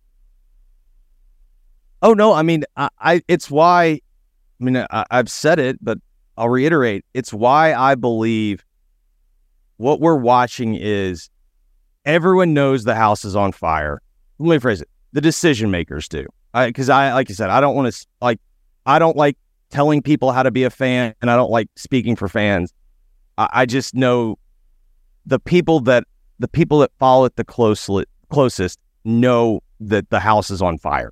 Oh, no, I mean, I, I it's why, I mean, I, I've said it, but I'll reiterate. It's why I believe what we're watching is everyone knows the house is on fire. Let me phrase it. The decision makers do. Because I, I, like I said, I don't want to, like, I don't like telling people how to be a fan, and I don't like speaking for fans. I, I just know the people that, the people that follow it the closely, closest know that the house is on fire.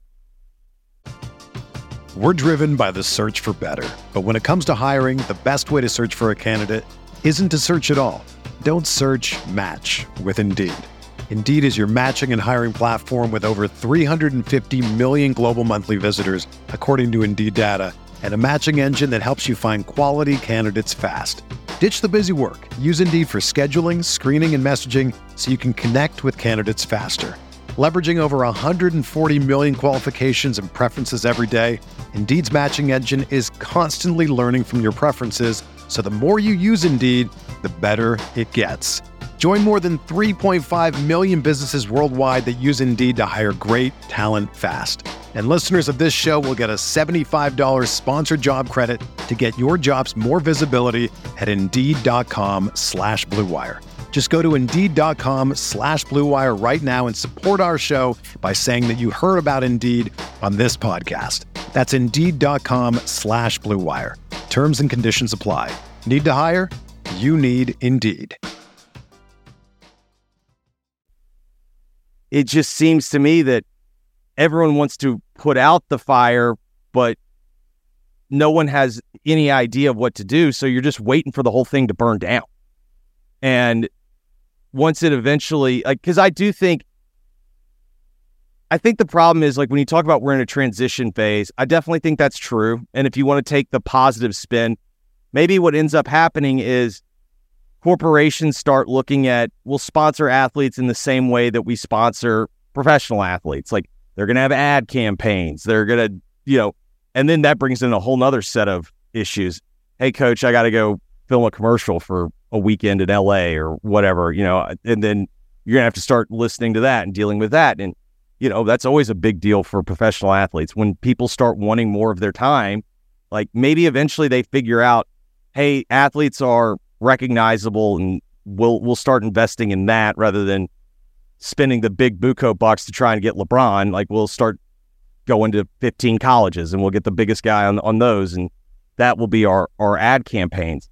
We're driven by the search for better. But when it comes to hiring, the best way to search for a candidate isn't to search at all. Don't search, match with Indeed. Indeed is your matching and hiring platform with over three hundred fifty million global monthly visitors, according to Indeed data, and a matching engine that helps you find quality candidates fast. Ditch the busy work. Use Indeed for scheduling, screening, and messaging so you can connect with candidates faster. Leveraging over one hundred forty million qualifications and preferences every day, Indeed's matching engine is constantly learning from your preferences, so the more you use Indeed, the better it gets. Join more than three point five million businesses worldwide that use Indeed to hire great talent fast. And listeners of this show will get a seventy-five dollars sponsored job credit to get your jobs more visibility at Indeed.com slash Blue Wire. Just go to Indeed.com slash Blue Wire right now and support our show by saying that you heard about Indeed on this podcast. That's Indeed.com slash Blue Wire. Terms and conditions apply. Need to hire? You need Indeed. It just seems to me that everyone wants to put out the fire, but no one has any idea of what to do. So you're just waiting for the whole thing to burn down. And once it eventually, like, because I do think, I think the problem is, like, when you talk about we're in a transition phase, I definitely think that's true. And if you want to take the positive spin, maybe what ends up happening is corporations start looking at, we'll sponsor athletes in the same way that we sponsor professional athletes. Like, they're going to have ad campaigns. They're going to, you know, and then that brings in a whole nother set of issues. Hey, coach, I got to go film a commercial for a weekend in L A or whatever, you know, and then you're going to have to start listening to that and dealing with that. And, you know, that's always a big deal for professional athletes. When people start wanting more of their time, like maybe eventually they figure out, hey, athletes are recognizable and we'll, we'll start investing in that rather than spending the big buco bucks to try and get LeBron. Like we'll start going to fifteen colleges and we'll get the biggest guy on, on those. And that will be our, our ad campaigns.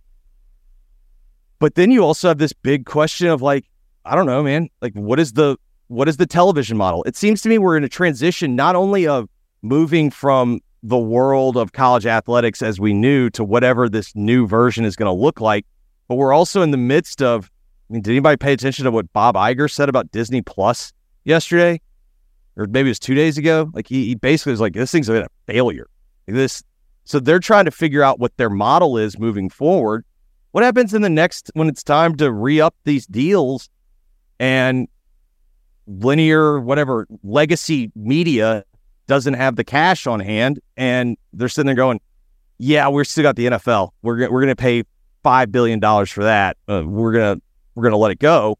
But then you also have this big question of like, I don't know, man, like what is the, what is the television model? It seems to me we're in a transition, not only of moving from the world of college athletics as we knew to whatever this new version is going to look like, but we're also in the midst of, I mean, did anybody pay attention to what Bob Iger said about Disney Plus yesterday? Or maybe it was two days ago? Like he, he basically was like, this thing's been a failure. Like this. So they're trying to figure out what their model is moving forward. What happens in the next, when it's time to re-up these deals and linear, whatever, legacy media doesn't have the cash on hand and they're sitting there going, yeah, we're still got the N F L. We're, we're going to pay five billion dollars for that. Uh, we're going to, we're going to let it go.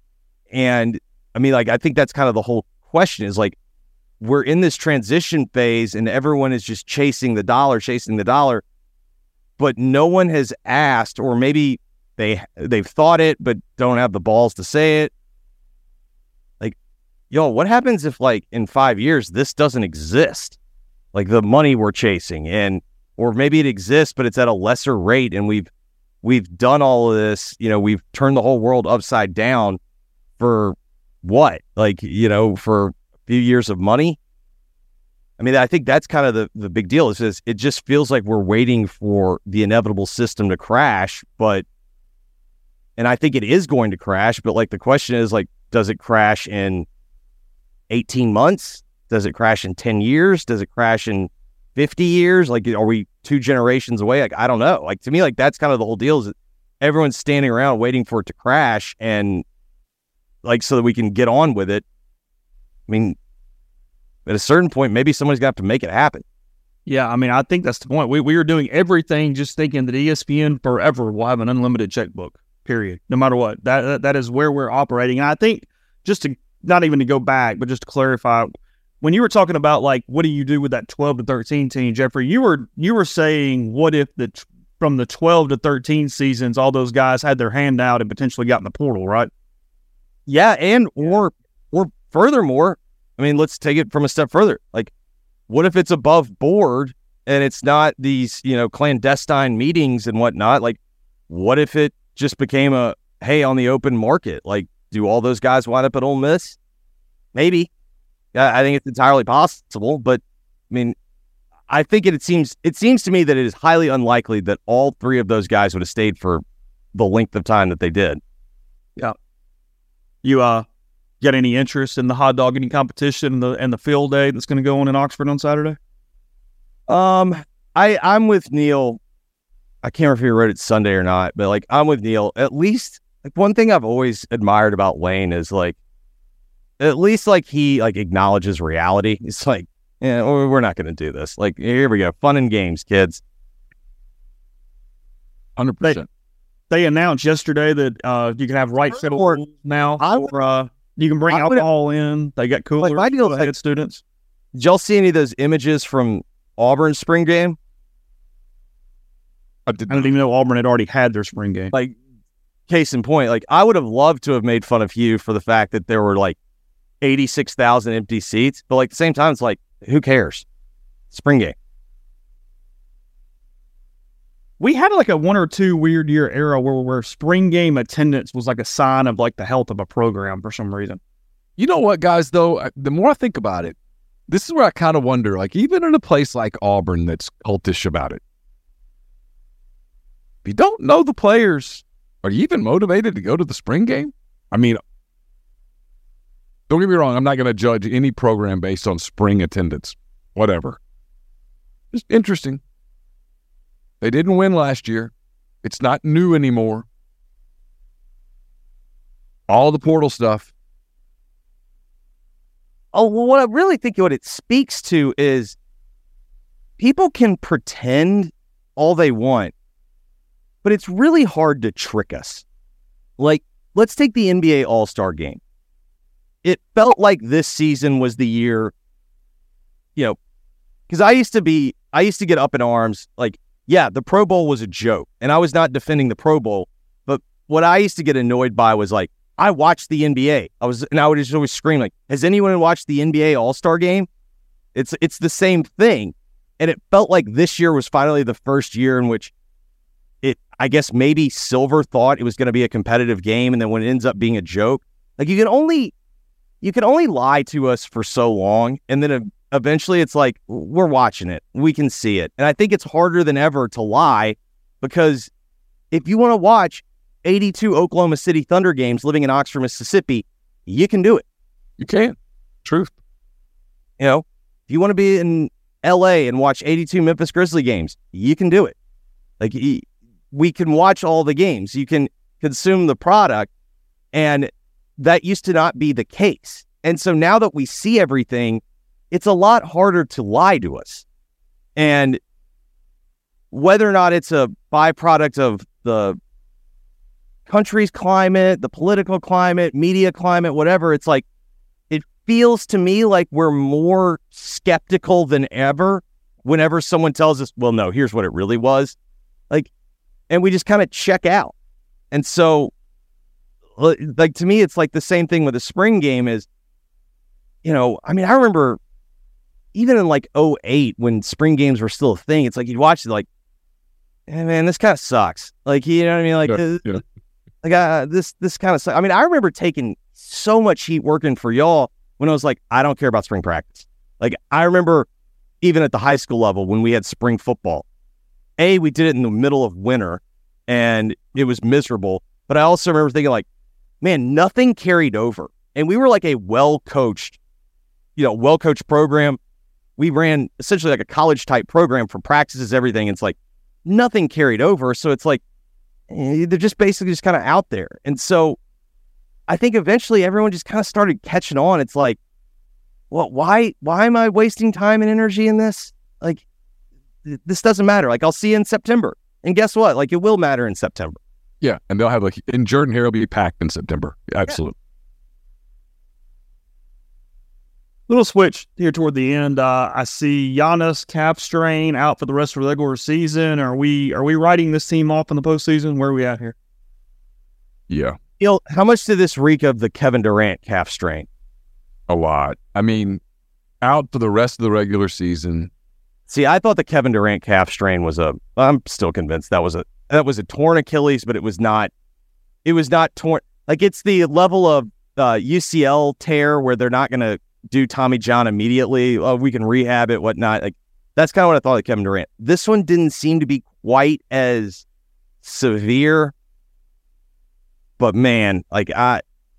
And I mean, like, I think that's kind of the whole question is like, we're in this transition phase and everyone is just chasing the dollar, chasing the dollar. But no one has asked, or maybe they, they've thought it, but don't have the balls to say it. Like, yo, what happens if like in five years, this doesn't exist? Like the money we're chasing and, or maybe it exists, but it's at a lesser rate. And we've, we've done all of this, you know, we've turned the whole world upside down for what? Like, you know, for a few years of money. I mean, I think that's kind of the, the big deal is this, it just feels like we're waiting for the inevitable system to crash, but, and I think it is going to crash, but like the question is like, does it crash in eighteen months? Does it crash in ten years? Does it crash in fifty years? Like, are we two generations away? Like, I don't know. Like, to me, like that's kind of the whole deal is that everyone's standing around waiting for it to crash and like, so that we can get on with it. I mean, at a certain point, maybe somebody's got to make it happen. Yeah, I mean, I think that's the point. We we are doing everything just thinking that E S P N forever will have an unlimited checkbook, period, no matter what. That, that That is where we're operating. And I think just to, not even to go back, but just to clarify, when you were talking about, like, what do you do with that twelve to thirteen team, Jeffrey, you were you were saying, what if the from the twelve to thirteen seasons, all those guys had their hand out and potentially got in the portal, right? Yeah, and or or furthermore, I mean, let's take it from a step further. Like, what if it's above board and it's not these, you know, clandestine meetings and whatnot? Like, what if it just became a, hey, on the open market? Like, do all those guys wind up at Ole Miss? Maybe. Yeah, I think it's entirely possible. But, I mean, I think it, it seems it seems to me that it is highly unlikely that all three of those guys would have stayed for the length of time that they did. Yeah. You, uh, got any interest in the hot dog eating competition and the and the field day that's going to go on in Oxford on Saturday? Um, I I'm with Neil. I can't remember if he wrote it Sunday or not, but like I'm with Neil. At least like one thing I've always admired about Lane is like at least like he like acknowledges reality. It's like, yeah, we're not going to do this. Like here we go, fun and games, kids. one hundred percent. They, they announced yesterday that uh you can have right field now. I or uh. You can bring I would, alcohol in. They got coolers like, for the head students. Did y'all see any of those images from Auburn's spring game? I, did, I didn't even know Auburn had already had their spring game. Like, case in point, like I would have loved to have made fun of Hugh for the fact that there were like eighty-six thousand empty seats. But like at the same time, it's like, who cares? Spring game. We had like a one or two weird year era where, where spring game attendance was like a sign of like the health of a program for some reason. You know what, guys, though? The more I think about it, this is where I kind of wonder, like even in a place like Auburn that's cultish about it, if you don't know the players, are you even motivated to go to the spring game? I mean, don't get me wrong, I'm not going to judge any program based on spring attendance, whatever. Just interesting. They didn't win last year. It's not new anymore. All the portal stuff. Oh, well, what I really think what it speaks to is people can pretend all they want, but it's really hard to trick us. Like, let's take the N B A All-Star game. It felt like this season was the year, you know, because I used to be, I used to get up in arms, like, yeah, the Pro Bowl was a joke, and I was not defending the Pro Bowl, but what I used to get annoyed by was like, I watched the N B A. I was, and I would just always scream like, has anyone watched the N B A All-Star game? It's, it's the same thing. And it felt like this year was finally the first year in which it, I guess maybe Silver thought it was going to be a competitive game. And then when it ends up being a joke, like you can only, you can only lie to us for so long. And then eventually it's like, we're watching it. We can see it. And I think it's harder than ever to lie, because if you want to watch eighty-two Oklahoma City Thunder games living in Oxford, Mississippi, you can do it. You can. Truth. You know, if you want to be in L A and watch eighty-two Memphis Grizzly games, you can do it. Like, we can watch all the games. You can consume the product, and that used to not be the case. And so now that we see everything, it's a lot harder to lie to us. And whether or not it's a byproduct of the country's climate, the political climate, media climate, whatever, it's like, it feels to me like we're more skeptical than ever whenever someone tells us, well, no, here's what it really was. Like, and we just kind of check out. And so, like, to me, it's like the same thing with the spring game is, you know, I mean, I remember even in like oh eight when spring games were still a thing, it's like you'd watch it like, hey, man, this kind of sucks. Like, you know what I mean? Like, yeah, yeah. like uh, this, this kind of sucks. I mean, I remember taking so much heat working for y'all when I was like, I don't care about spring practice. Like, I remember even at the high school level when we had spring football, A, we did it in the middle of winter and it was miserable. But I also remember thinking like, man, nothing carried over. And we were like a well-coached, you know, well-coached program. We ran essentially like a college type program for practices, everything. It's like nothing carried over. So it's like, eh, they're just basically just kind of out there. And so I think eventually everyone just kind of started catching on. It's like, well, why, why am I wasting time and energy in this? Like, th- this doesn't matter. Like, I'll see you in September. And guess what? Like, it will matter in September. Yeah. And they'll have like, and Jordan Hare will be packed in September. Absolutely. Little switch here toward the end. Uh, I see Giannis calf strain out for the rest of the regular season. Are we are we writing this team off in the postseason? Where are we at here? Yeah. You know, how much did this reek of the Kevin Durant calf strain? A lot. I mean, out for the rest of the regular season. See, I thought the Kevin Durant calf strain was a, I'm still convinced that was a, that was a torn Achilles, but it was not, it was not torn. Like, it's the level of uh, U C L tear where they're not going to do Tommy John immediately. Oh, we can rehab it, whatnot. Like, that's kind of what I thought of Kevin Durant. This one didn't seem to be quite as severe, but man, like I,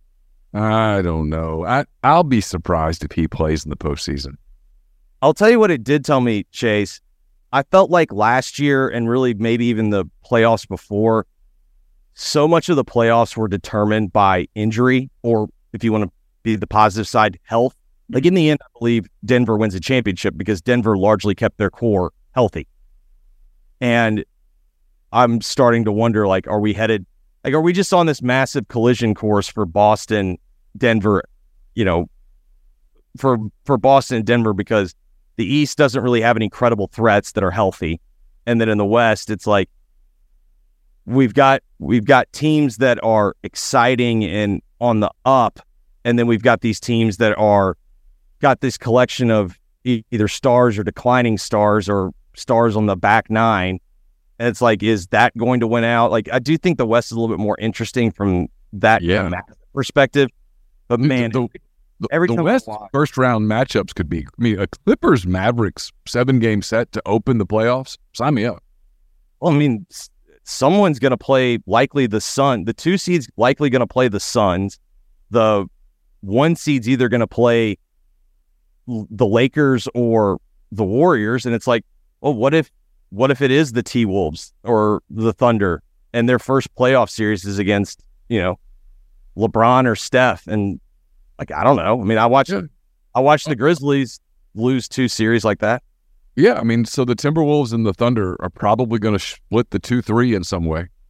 I don't know. I, I'll be surprised if he plays in the postseason. I'll tell you what it did tell me, Chase. I felt like last year and really maybe even the playoffs before, so much of the playoffs were determined by injury, or if you want to be the positive side, health. Like, in the end, I believe Denver wins a championship because Denver largely kept their core healthy. And I'm starting to wonder, like, are we headed, like, are we just on this massive collision course for Boston, Denver, you know, for, for Boston and Denver, because the East doesn't really have any credible threats that are healthy. And then in the West, it's like, we've got, we've got teams that are exciting and on the up. And then we've got these teams that are got this collection of e- either stars or declining stars or stars on the back nine. And it's like, is that going to win out? Like, I do think the West is a little bit more interesting from that yeah. kind of perspective. But man, the, the, every the time West first round matchups could be, I mean, a Clippers Mavericks seven game set to open the playoffs. Sign me up. Well, I mean, someone's going to play likely the Sun. The two seeds likely going to play the Suns. The one seed's either going to play the Lakers or the Warriors, and it's like, well, what if what if it is the T-Wolves or the Thunder, and their first playoff series is against, you know, LeBron or Steph? And like, I don't know. I mean, I watched yeah. I watched the Grizzlies lose two series like that. Yeah, I mean, so the Timberwolves and the Thunder are probably going to split the two three in some way.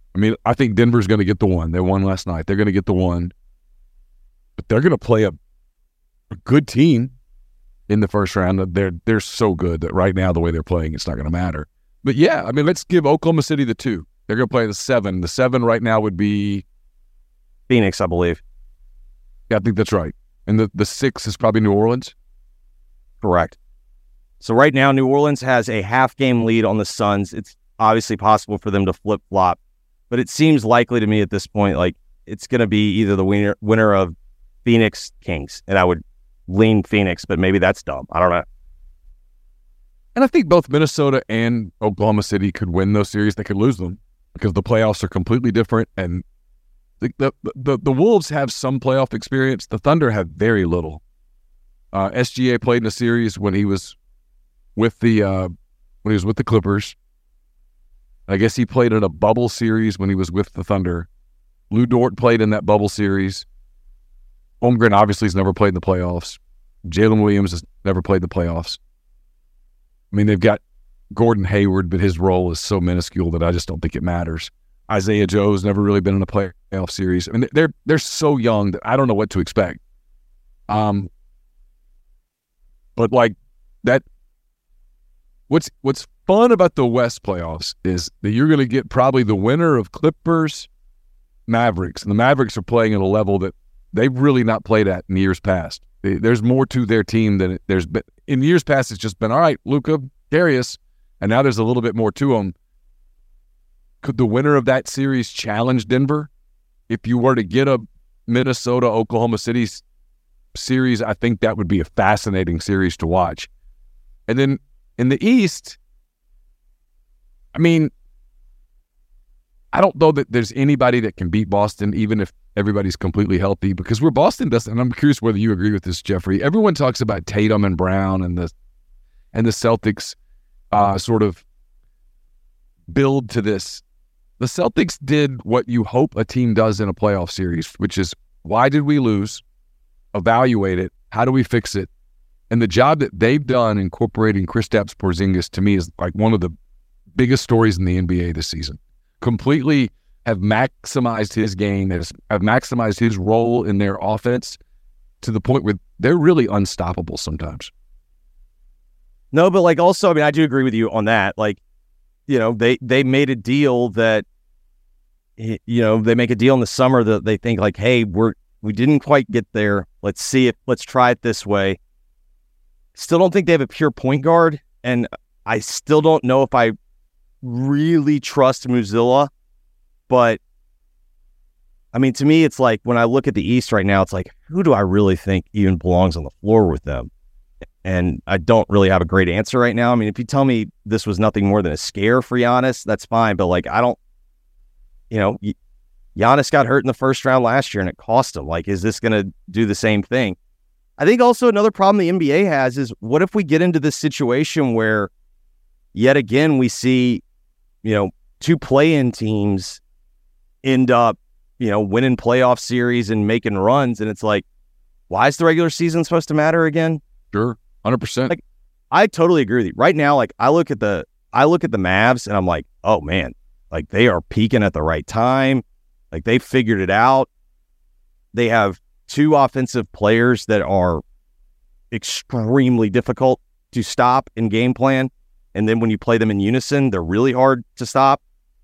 I mean, I think Denver's going to get the one. They won last night. They're going to get the one. But they're going to play a, a good team in the first round. They're they're so good that right now the way they're playing, it's not going to matter. But yeah, I mean, let's give Oklahoma City the two. They're going to play the seven. The seven right now would be Phoenix, I believe. Yeah, I think that's right. And the, the six is probably New Orleans? Correct. So right now, New Orleans has a half-game lead on the Suns. It's obviously possible for them to flip-flop, but it seems likely to me at this point, like, it's going to be either the winner, winner of Phoenix Kings, and I would lean Phoenix, but maybe that's dumb. I don't know. And I think both Minnesota and Oklahoma City could win those series. They could lose them because the playoffs are completely different, and the the the, the Wolves have some playoff experience. The Thunder have very little. Uh, S G A played in a series when he was with the uh, when he was with the Clippers. I guess he played in a bubble series when he was with the Thunder. Lou Dort played in that bubble series. Holmgren obviously has never played in the playoffs. Jalen Williams has never played in the playoffs. I mean, they've got Gordon Hayward, but his role is so minuscule that I just don't think it matters. Isaiah Joe's never really been in a playoff series. I mean, they're they're so young that I don't know what to expect. Um, but like that, what's what's fun about the West playoffs is that you're going to get probably the winner of Clippers, Mavericks, and the Mavericks are playing at a level that they've really not played at in years past. There's more to their team than it, there's been in years past. It's just been all right, Luka, Darius, and now there's a little bit more to them. Could the winner of that series challenge Denver? If you were to get a Minnesota Oklahoma City series, I think that would be a fascinating series to watch. And then in the East, I mean, I don't know that there's anybody that can beat Boston, even if everybody's completely healthy, because where Boston doesn't, and I'm curious whether you agree with this, Jeffrey. Everyone talks about Tatum and Brown and the and the Celtics uh, sort of build to this. The Celtics did what you hope a team does in a playoff series, which is, why did we lose? Evaluate it. How do we fix it? And the job that they've done incorporating Kristaps Porzingis, to me, is like one of the biggest stories in the N B A this season. Completely have maximized his game, have maximized his role in their offense to the point where they're really unstoppable sometimes. No, but like also, I mean, I do agree with you on that. Like, you know, they, they made a deal that, you know, they make a deal in the summer that they think like, hey, we're, we didn't quite get there. Let's see it. Let's try it this way. Still don't think they have a pure point guard. And I still don't know if I really trust Muzilla. But, I mean, to me, it's like when I look at the East right now, it's like, who do I really think even belongs on the floor with them? And I don't really have a great answer right now. I mean, if you tell me this was nothing more than a scare for Giannis, that's fine. But, like, I don't, you know, Giannis got hurt in the first round last year and it cost him. Like, is this going to do the same thing? I think also another problem the N B A has is, what if we get into this situation where yet again we see, you know, two play-in teams end up, you know, winning playoff series and making runs, and it's like, why is the regular season supposed to matter again? Sure, one hundred percent. Like, I totally agree with you. Right now, like, I look at the I look at the Mavs and I'm like, oh man, like they are peaking at the right time. Like they figured it out. They have two offensive players that are extremely difficult to stop in game plan, and then when you play them in unison, they're really hard to stop.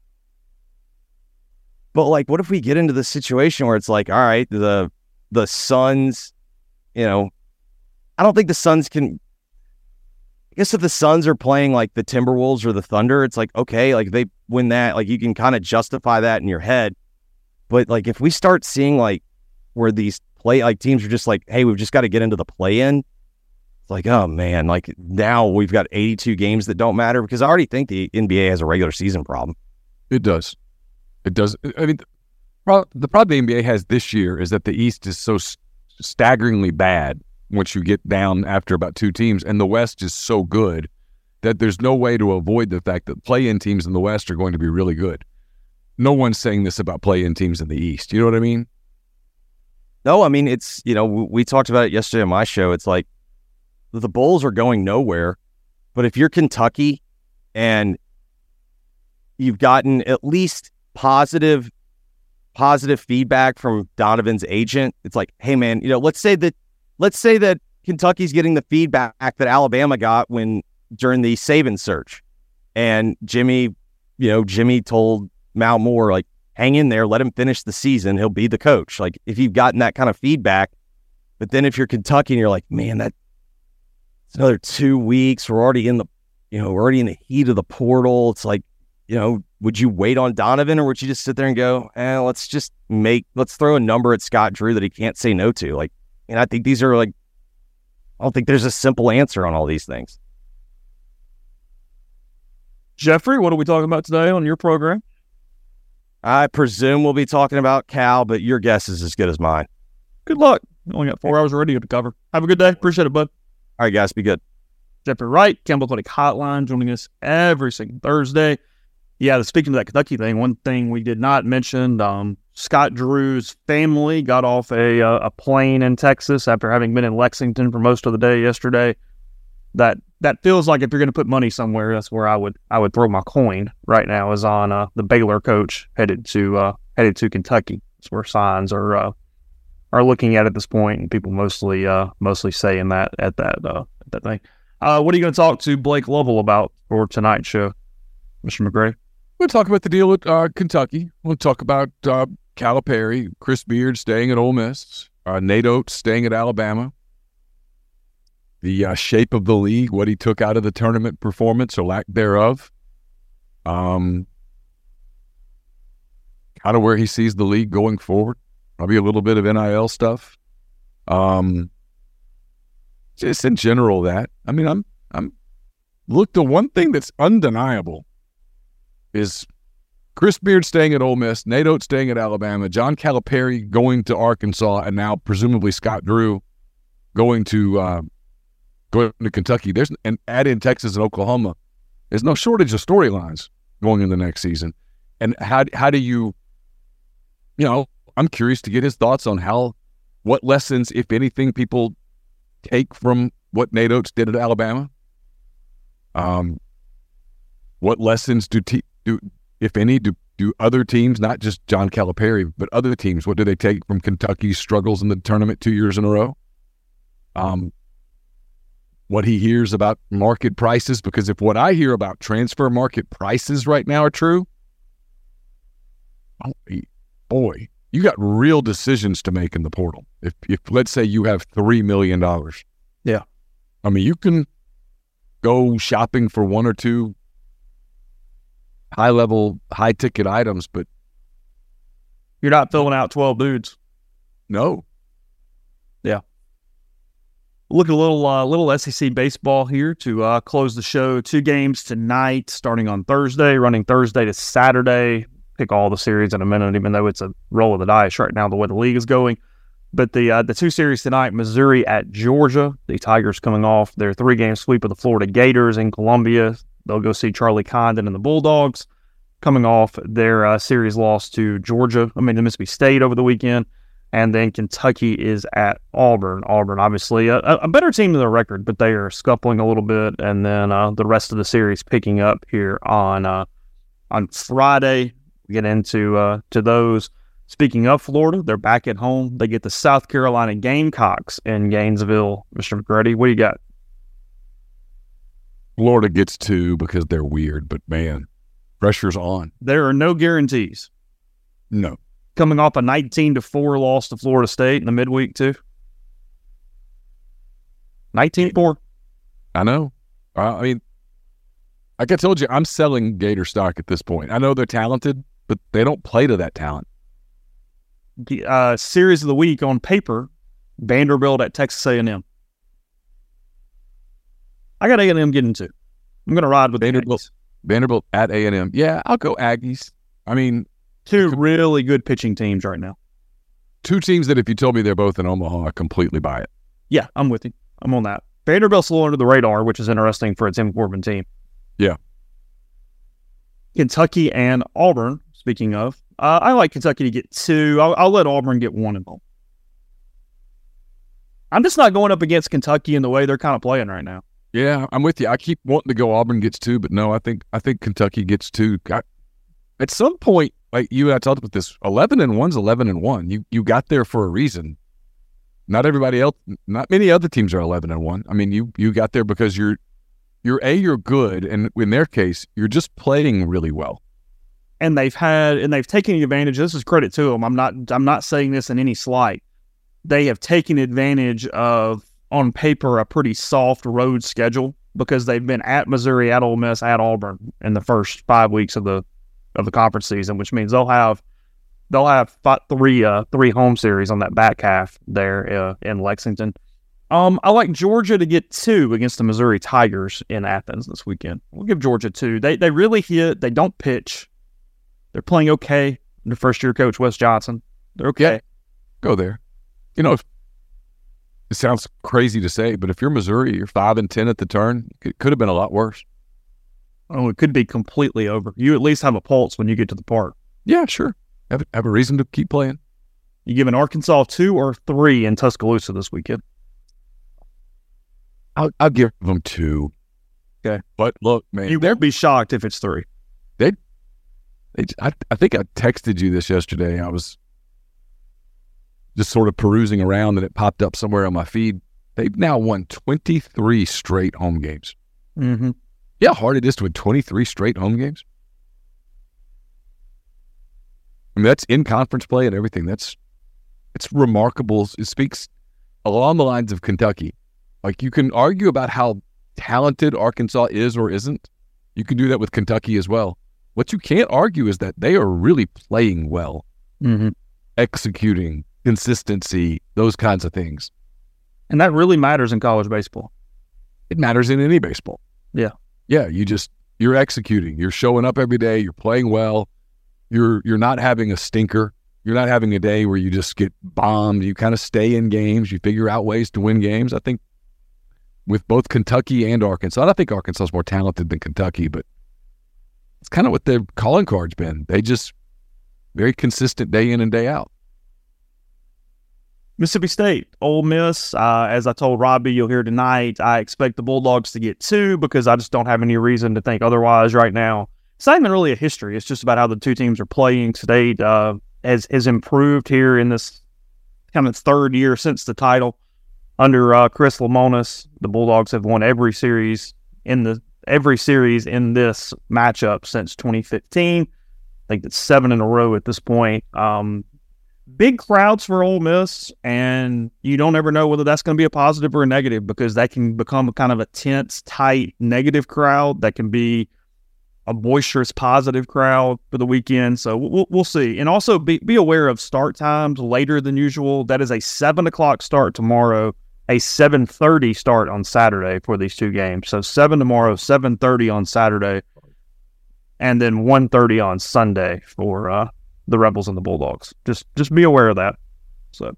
But like, what if we get into this situation where it's like, all right, the the Suns, you know, I don't think the Suns can. I guess if the Suns are playing like the Timberwolves or the Thunder, it's like, okay, like they win that, like you can kind of justify that in your head. But like, if we start seeing like where these play like teams are just like, hey, we've just got to get into the play-in. It's like, oh man, like now we've got eighty-two games that don't matter, because I already think the N B A has a regular season problem. It does. It does. I mean, the problem the N B A has this year is that the East is so staggeringly bad once you get down after about two teams, and the West is so good that there's no way to avoid the fact that play-in teams in the West are going to be really good. No one's saying this about play-in teams in the East. You know what I mean? No, I mean, it's, you know, we talked about it yesterday on my show. It's like the Bulls are going nowhere, but if you're Kentucky and you've gotten at least positive, positive feedback from Donovan's agent. It's like, hey man, you know, let's say that, let's say that Kentucky's getting the feedback that Alabama got when during the Saban search, and Jimmy, you know, Jimmy told Mal Moore, like, hang in there, let him finish the season, he'll be the coach. Like, if you've gotten that kind of feedback, but then if you're Kentucky and you're like, man, that it's another two weeks, we're already in the, you know, we're already in the heat of the portal. It's like, you know, would you wait on Donovan, or would you just sit there and go, eh, let's just make, let's throw a number at Scott Drew that he can't say no to? Like, and I think these are like, I don't think there's a simple answer on all these things. Jeffrey, what are we talking about today on your program? I presume we'll be talking about Cal, but your guess is as good as mine. Good luck. We only got four hours already to cover. Have a good day. Appreciate it, bud. All right, guys, be good. Jeffrey Wright, Campbell Clinic Hotline, joining us every single Thursday. Yeah, speaking of that Kentucky thing, one thing we did not mention, um, Scott Drew's family got off a uh, a plane in Texas after having been in Lexington for most of the day yesterday. That that feels like if you're going to put money somewhere, that's where I would I would throw my coin right now, is on uh, the Baylor coach headed to uh, headed to Kentucky. That's where signs are uh, are looking at at this point, and people mostly uh, mostly saying that at that uh, at that thing. Uh, what are you going to talk to Blake Lovell about for tonight's show, Mister McGray? We'll talk about the deal at uh, Kentucky. We'll talk about uh, Calipari, Chris Beard staying at Ole Miss, uh, Nate Oates staying at Alabama, the uh, shape of the league, what he took out of the tournament performance or lack thereof, um, kind of where he sees the league going forward, probably a little bit of N I L stuff. Um, just in general that. I mean, I'm, I'm, look, the one thing that's undeniable is Chris Beard staying at Ole Miss, Nate Oates staying at Alabama, John Calipari going to Arkansas, and now presumably Scott Drew going to uh, going to Kentucky. There's and add in Texas and Oklahoma. There's no shortage of storylines going into next season. And how how do you, you know, I'm curious to get his thoughts on how, what lessons, if anything, people take from what Nate Oates did at Alabama. Um, what lessons do te- do if any do do other teams, not just John Calipari, but other teams, what do they take from Kentucky's struggles in the tournament two years in a row? Um, what he hears about market prices, because if what I hear about transfer market prices right now are true, oh, boy, you got real decisions to make in the portal. If, if let's say you have three million dollars. Yeah. I mean, you can go shopping for one or two high-level, high-ticket items, but you're not filling out twelve dudes. No. Yeah. Look at a little uh, little S E C baseball here to uh, close the show. Two games tonight, starting on Thursday, running Thursday to Saturday. Pick all the series in a minute, even though it's a roll of the dice right now, the way the league is going. But the uh, the two series tonight, Missouri at Georgia. The Tigers coming off their three-game sweep of the Florida Gators in Columbia. They'll go see Charlie Condon and the Bulldogs, coming off their uh, series loss to Georgia, I mean, to Mississippi State over the weekend. And then Kentucky is at Auburn. Auburn, obviously, a, a better team than their record, but they are scuffling a little bit. And then uh, the rest of the series picking up here on uh, on Friday. We get into uh, to those. Speaking of Florida, they're back at home. They get the South Carolina Gamecocks in Gainesville. Mister McGrady, what do you got? Florida gets two because they're weird, but man, pressure's on. There are no guarantees. No. Coming off a nineteen to four loss to Florida State in the midweek, too. nineteen four. I know. Uh, I mean, like I told you, I'm selling Gator stock at this point. I know they're talented, but they don't play to that talent. The uh, series of the week on paper, Vanderbilt at Texas A and M. I got A and M getting two. I'm going to ride with Vanderbilt. Vanderbilt at A and M. Yeah, I'll go Aggies. I mean, two really good pitching teams right now. Two teams that if you told me they're both in Omaha, I completely buy it. Yeah, I'm with you. I'm on that. Vanderbilt's a little under the radar, which is interesting for a Tim Corbin team. Yeah. Kentucky and Auburn, speaking of. Uh, I like Kentucky to get two. I'll, I'll let Auburn get one at home. I'm just not going up against Kentucky in the way they're kind of playing right now. Yeah, I'm with you. I keep wanting to go Auburn gets two, but no, I think I think Kentucky gets two. I, at some point, like you and I talked about this. Eleven and one's eleven and one. You you got there for a reason. Not everybody else. Not many other teams are eleven and one. I mean, you you got there because you're you're a you're good, and in their case, you're just playing really well. And they've had and they've taken advantage. This is credit to them. I'm not I'm not saying this in any slight. They have taken advantage of, on paper, a pretty soft road schedule because they've been at Missouri, at Ole Miss, at Auburn in the first five weeks of the of the conference season, which means they'll have they'll have five, three uh, three home series on that back half there uh, in Lexington. Um, I like Georgia to get two against the Missouri Tigers in Athens this weekend. We'll give Georgia two. They they really hit. They don't pitch. They're playing okay. Their first year coach Wes Johnson. They're okay. Yeah. Go there. You know, it sounds crazy to say, but if you're Missouri, you're five and ten at the turn. It could have been a lot worse. Oh, it could be completely over. You at least have a pulse when you get to the park. Yeah, sure. Have have a reason to keep playing. You giving Arkansas two or three in Tuscaloosa this weekend? I'll I'll give them two. Okay, but look, man, you won't be shocked if it's three. They, they, I I think I texted you this yesterday. I was just sort of perusing around, and it popped up somewhere on my feed. They've now won twenty-three straight home games. Mm-hmm. Yeah, how hard it is to win twenty-three straight home games. I mean, that's in conference play and everything. That's it's remarkable. It speaks along the lines of Kentucky. Like, you can argue about how talented Arkansas is or isn't. You can do that with Kentucky as well. What you can't argue is that they are really playing well, mm-hmm. executing, consistency, those kinds of things. And that really matters in college baseball. It matters in any baseball. Yeah. Yeah, you just, you're executing. You're showing up every day. You're playing well. You're you're not having a stinker. You're not having a day where you just get bombed. You kind of stay in games. You figure out ways to win games. I think with both Kentucky and Arkansas, I think Arkansas is more talented than Kentucky, but it's kind of what their calling card's been. They just very consistent day in and day out. Mississippi State, Ole Miss, uh, as I told Robbie, you'll hear tonight, I expect the Bulldogs to get two because I just don't have any reason to think otherwise right now. It's not even really a history. It's just about how the two teams are playing. State uh, has, has improved here in this kind of third year since the title. Under uh, Chris Lemonis, the Bulldogs have won every series in the every series in this matchup since twenty fifteen. I think it's seven in a row at this point. Um, big crowds for Ole Miss, and you don't ever know whether that's going to be a positive or a negative because that can become a kind of a tense, tight, negative crowd that can be a boisterous, positive crowd for the weekend. So we'll, we'll see. And also be, be aware of start times later than usual. That is a seven o'clock start tomorrow, a seven thirty start on Saturday for these two games. So seven tomorrow, seven thirty on Saturday, and then one thirty on Sunday for uh, the Rebels and the Bulldogs. Just just be aware of that. So,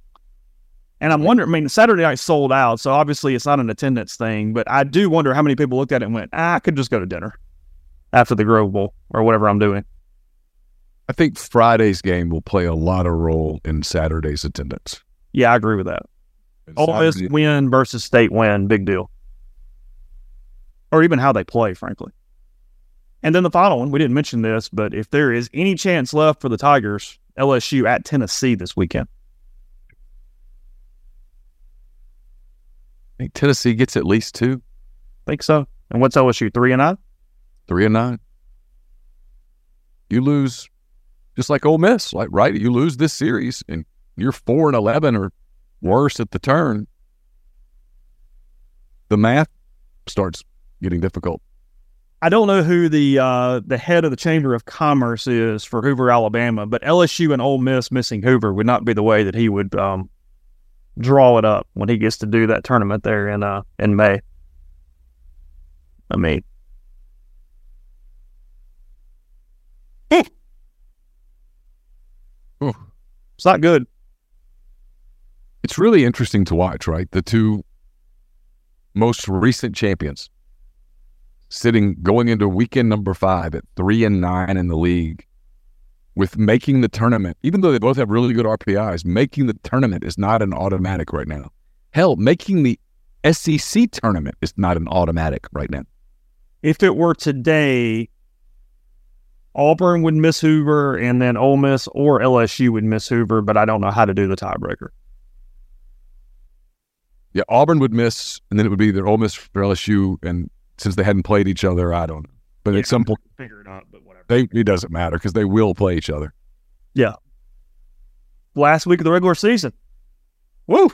and I'm wondering, I mean, Saturday night sold out, so obviously it's not an attendance thing, but I do wonder how many people looked at it and went, ah, I could just go to dinner after the Grove Bowl or whatever I'm doing. I think Friday's game will play a lot of role in Saturday's attendance. Yeah, I agree with that. Ole Miss win versus State win, big deal. Or even how they play, frankly. And then the final one, we didn't mention this, but if there is any chance left for the Tigers, L S U at Tennessee this weekend. I think Tennessee gets at least two. Think so. And what's L S U, three and nine? Three and nine. You lose, just like Ole Miss, like right? You lose this series, and you're four and eleven or worse at the turn. The math starts getting difficult. I don't know who the uh, the head of the Chamber of Commerce is for Hoover, Alabama, but L S U and Ole Miss missing Hoover would not be the way that he would um, draw it up when he gets to do that tournament there in uh, in May. I mean, eh. oh. It's not good. It's really interesting to watch, right? The two most recent champions sitting going into weekend number five at three and nine in the league with making the tournament, even though they both have really good R P Is, making the tournament is not an automatic right now. Hell, making the S E C tournament is not an automatic right now. If it were today, Auburn would miss Hoover, and then Ole Miss or L S U would miss Hoover, but I don't know how to do the tiebreaker. Yeah, Auburn would miss, and then it would be either Ole Miss or L S U, and since they hadn't played each other, I don't know. But yeah, at some point, figure it out, but whatever. They, it doesn't matter because they will play each other. Yeah. Last week of the regular season. Woo!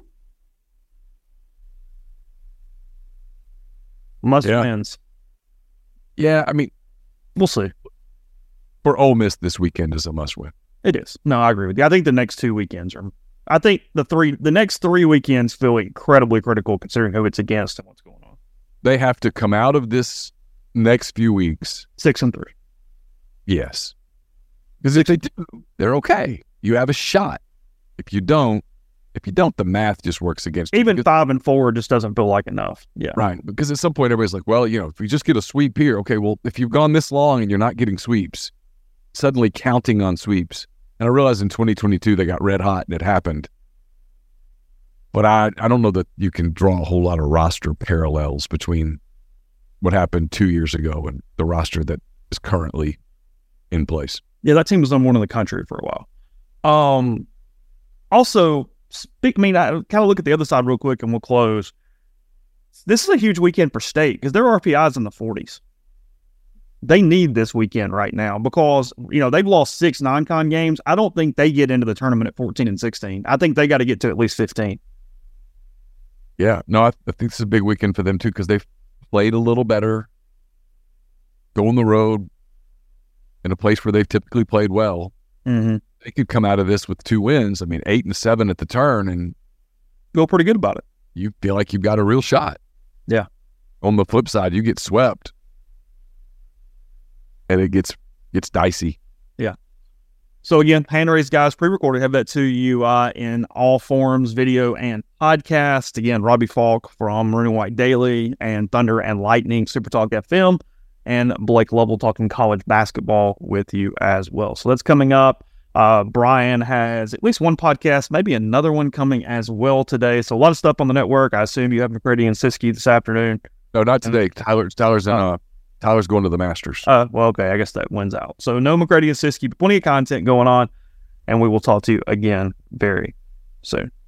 Must yeah. wins. Yeah, I mean, we'll see. For Ole Miss, this weekend is a must-win. It is. No, I agree with you. I think the next two weekends are. I think the three, the next three weekends feel incredibly critical considering who it's against and what's going on. They have to come out of this next few weeks six and three. Yes, because if they do, they're okay. You have a shot. If you don't, if you don't, the math just works against you. Even five and four just doesn't feel like enough. Yeah, right. Because at some point, everybody's like, "Well, you know, if we just get a sweep here, okay. Well, if you've gone this long and you're not getting sweeps, suddenly counting on sweeps." And I realize in twenty twenty-two they got red hot and it happened, but I I don't know that you can draw a whole lot of roster parallels between what happened two years ago and the roster that is currently in place. Yeah, that team was number one in the country for a while. Um, also, speak. I mean, I kind of look at the other side real quick, and we'll close. This is a huge weekend for State because their R P I is in the forties. They need this weekend right now because, you know, they've lost six non-con games. I don't think they get into the tournament at fourteen and sixteen. I think they got to get to at least fifteen. Yeah, no, I, I think this is a big weekend for them too because they've played a little better, go on the road in a place where they've typically played well. Mm-hmm. They could come out of this with two wins. I mean, eight and seven at the turn, and feel pretty good about it. You feel like you've got a real shot. Yeah. On the flip side, you get swept, and it gets gets dicey. Yeah. So again, hand raised guys, pre-recorded. Have that to you uh, in all forms, video and podcast. Again, Robbie Falk from Maroon and White Daily and Thunder and Lightning Super Talk F M, and Blake Lovell talking college basketball with you as well. So that's coming up. Uh, Brian has at least one podcast, maybe another one coming as well today. So a lot of stuff on the network. I assume you have McCready and Siskey this afternoon. No, not today. Tyler, Tyler's in, uh, Tyler's going to the Masters. Uh, well, okay. I guess that wins out. So no McCready and Siskey, but plenty of content going on, and we will talk to you again very soon.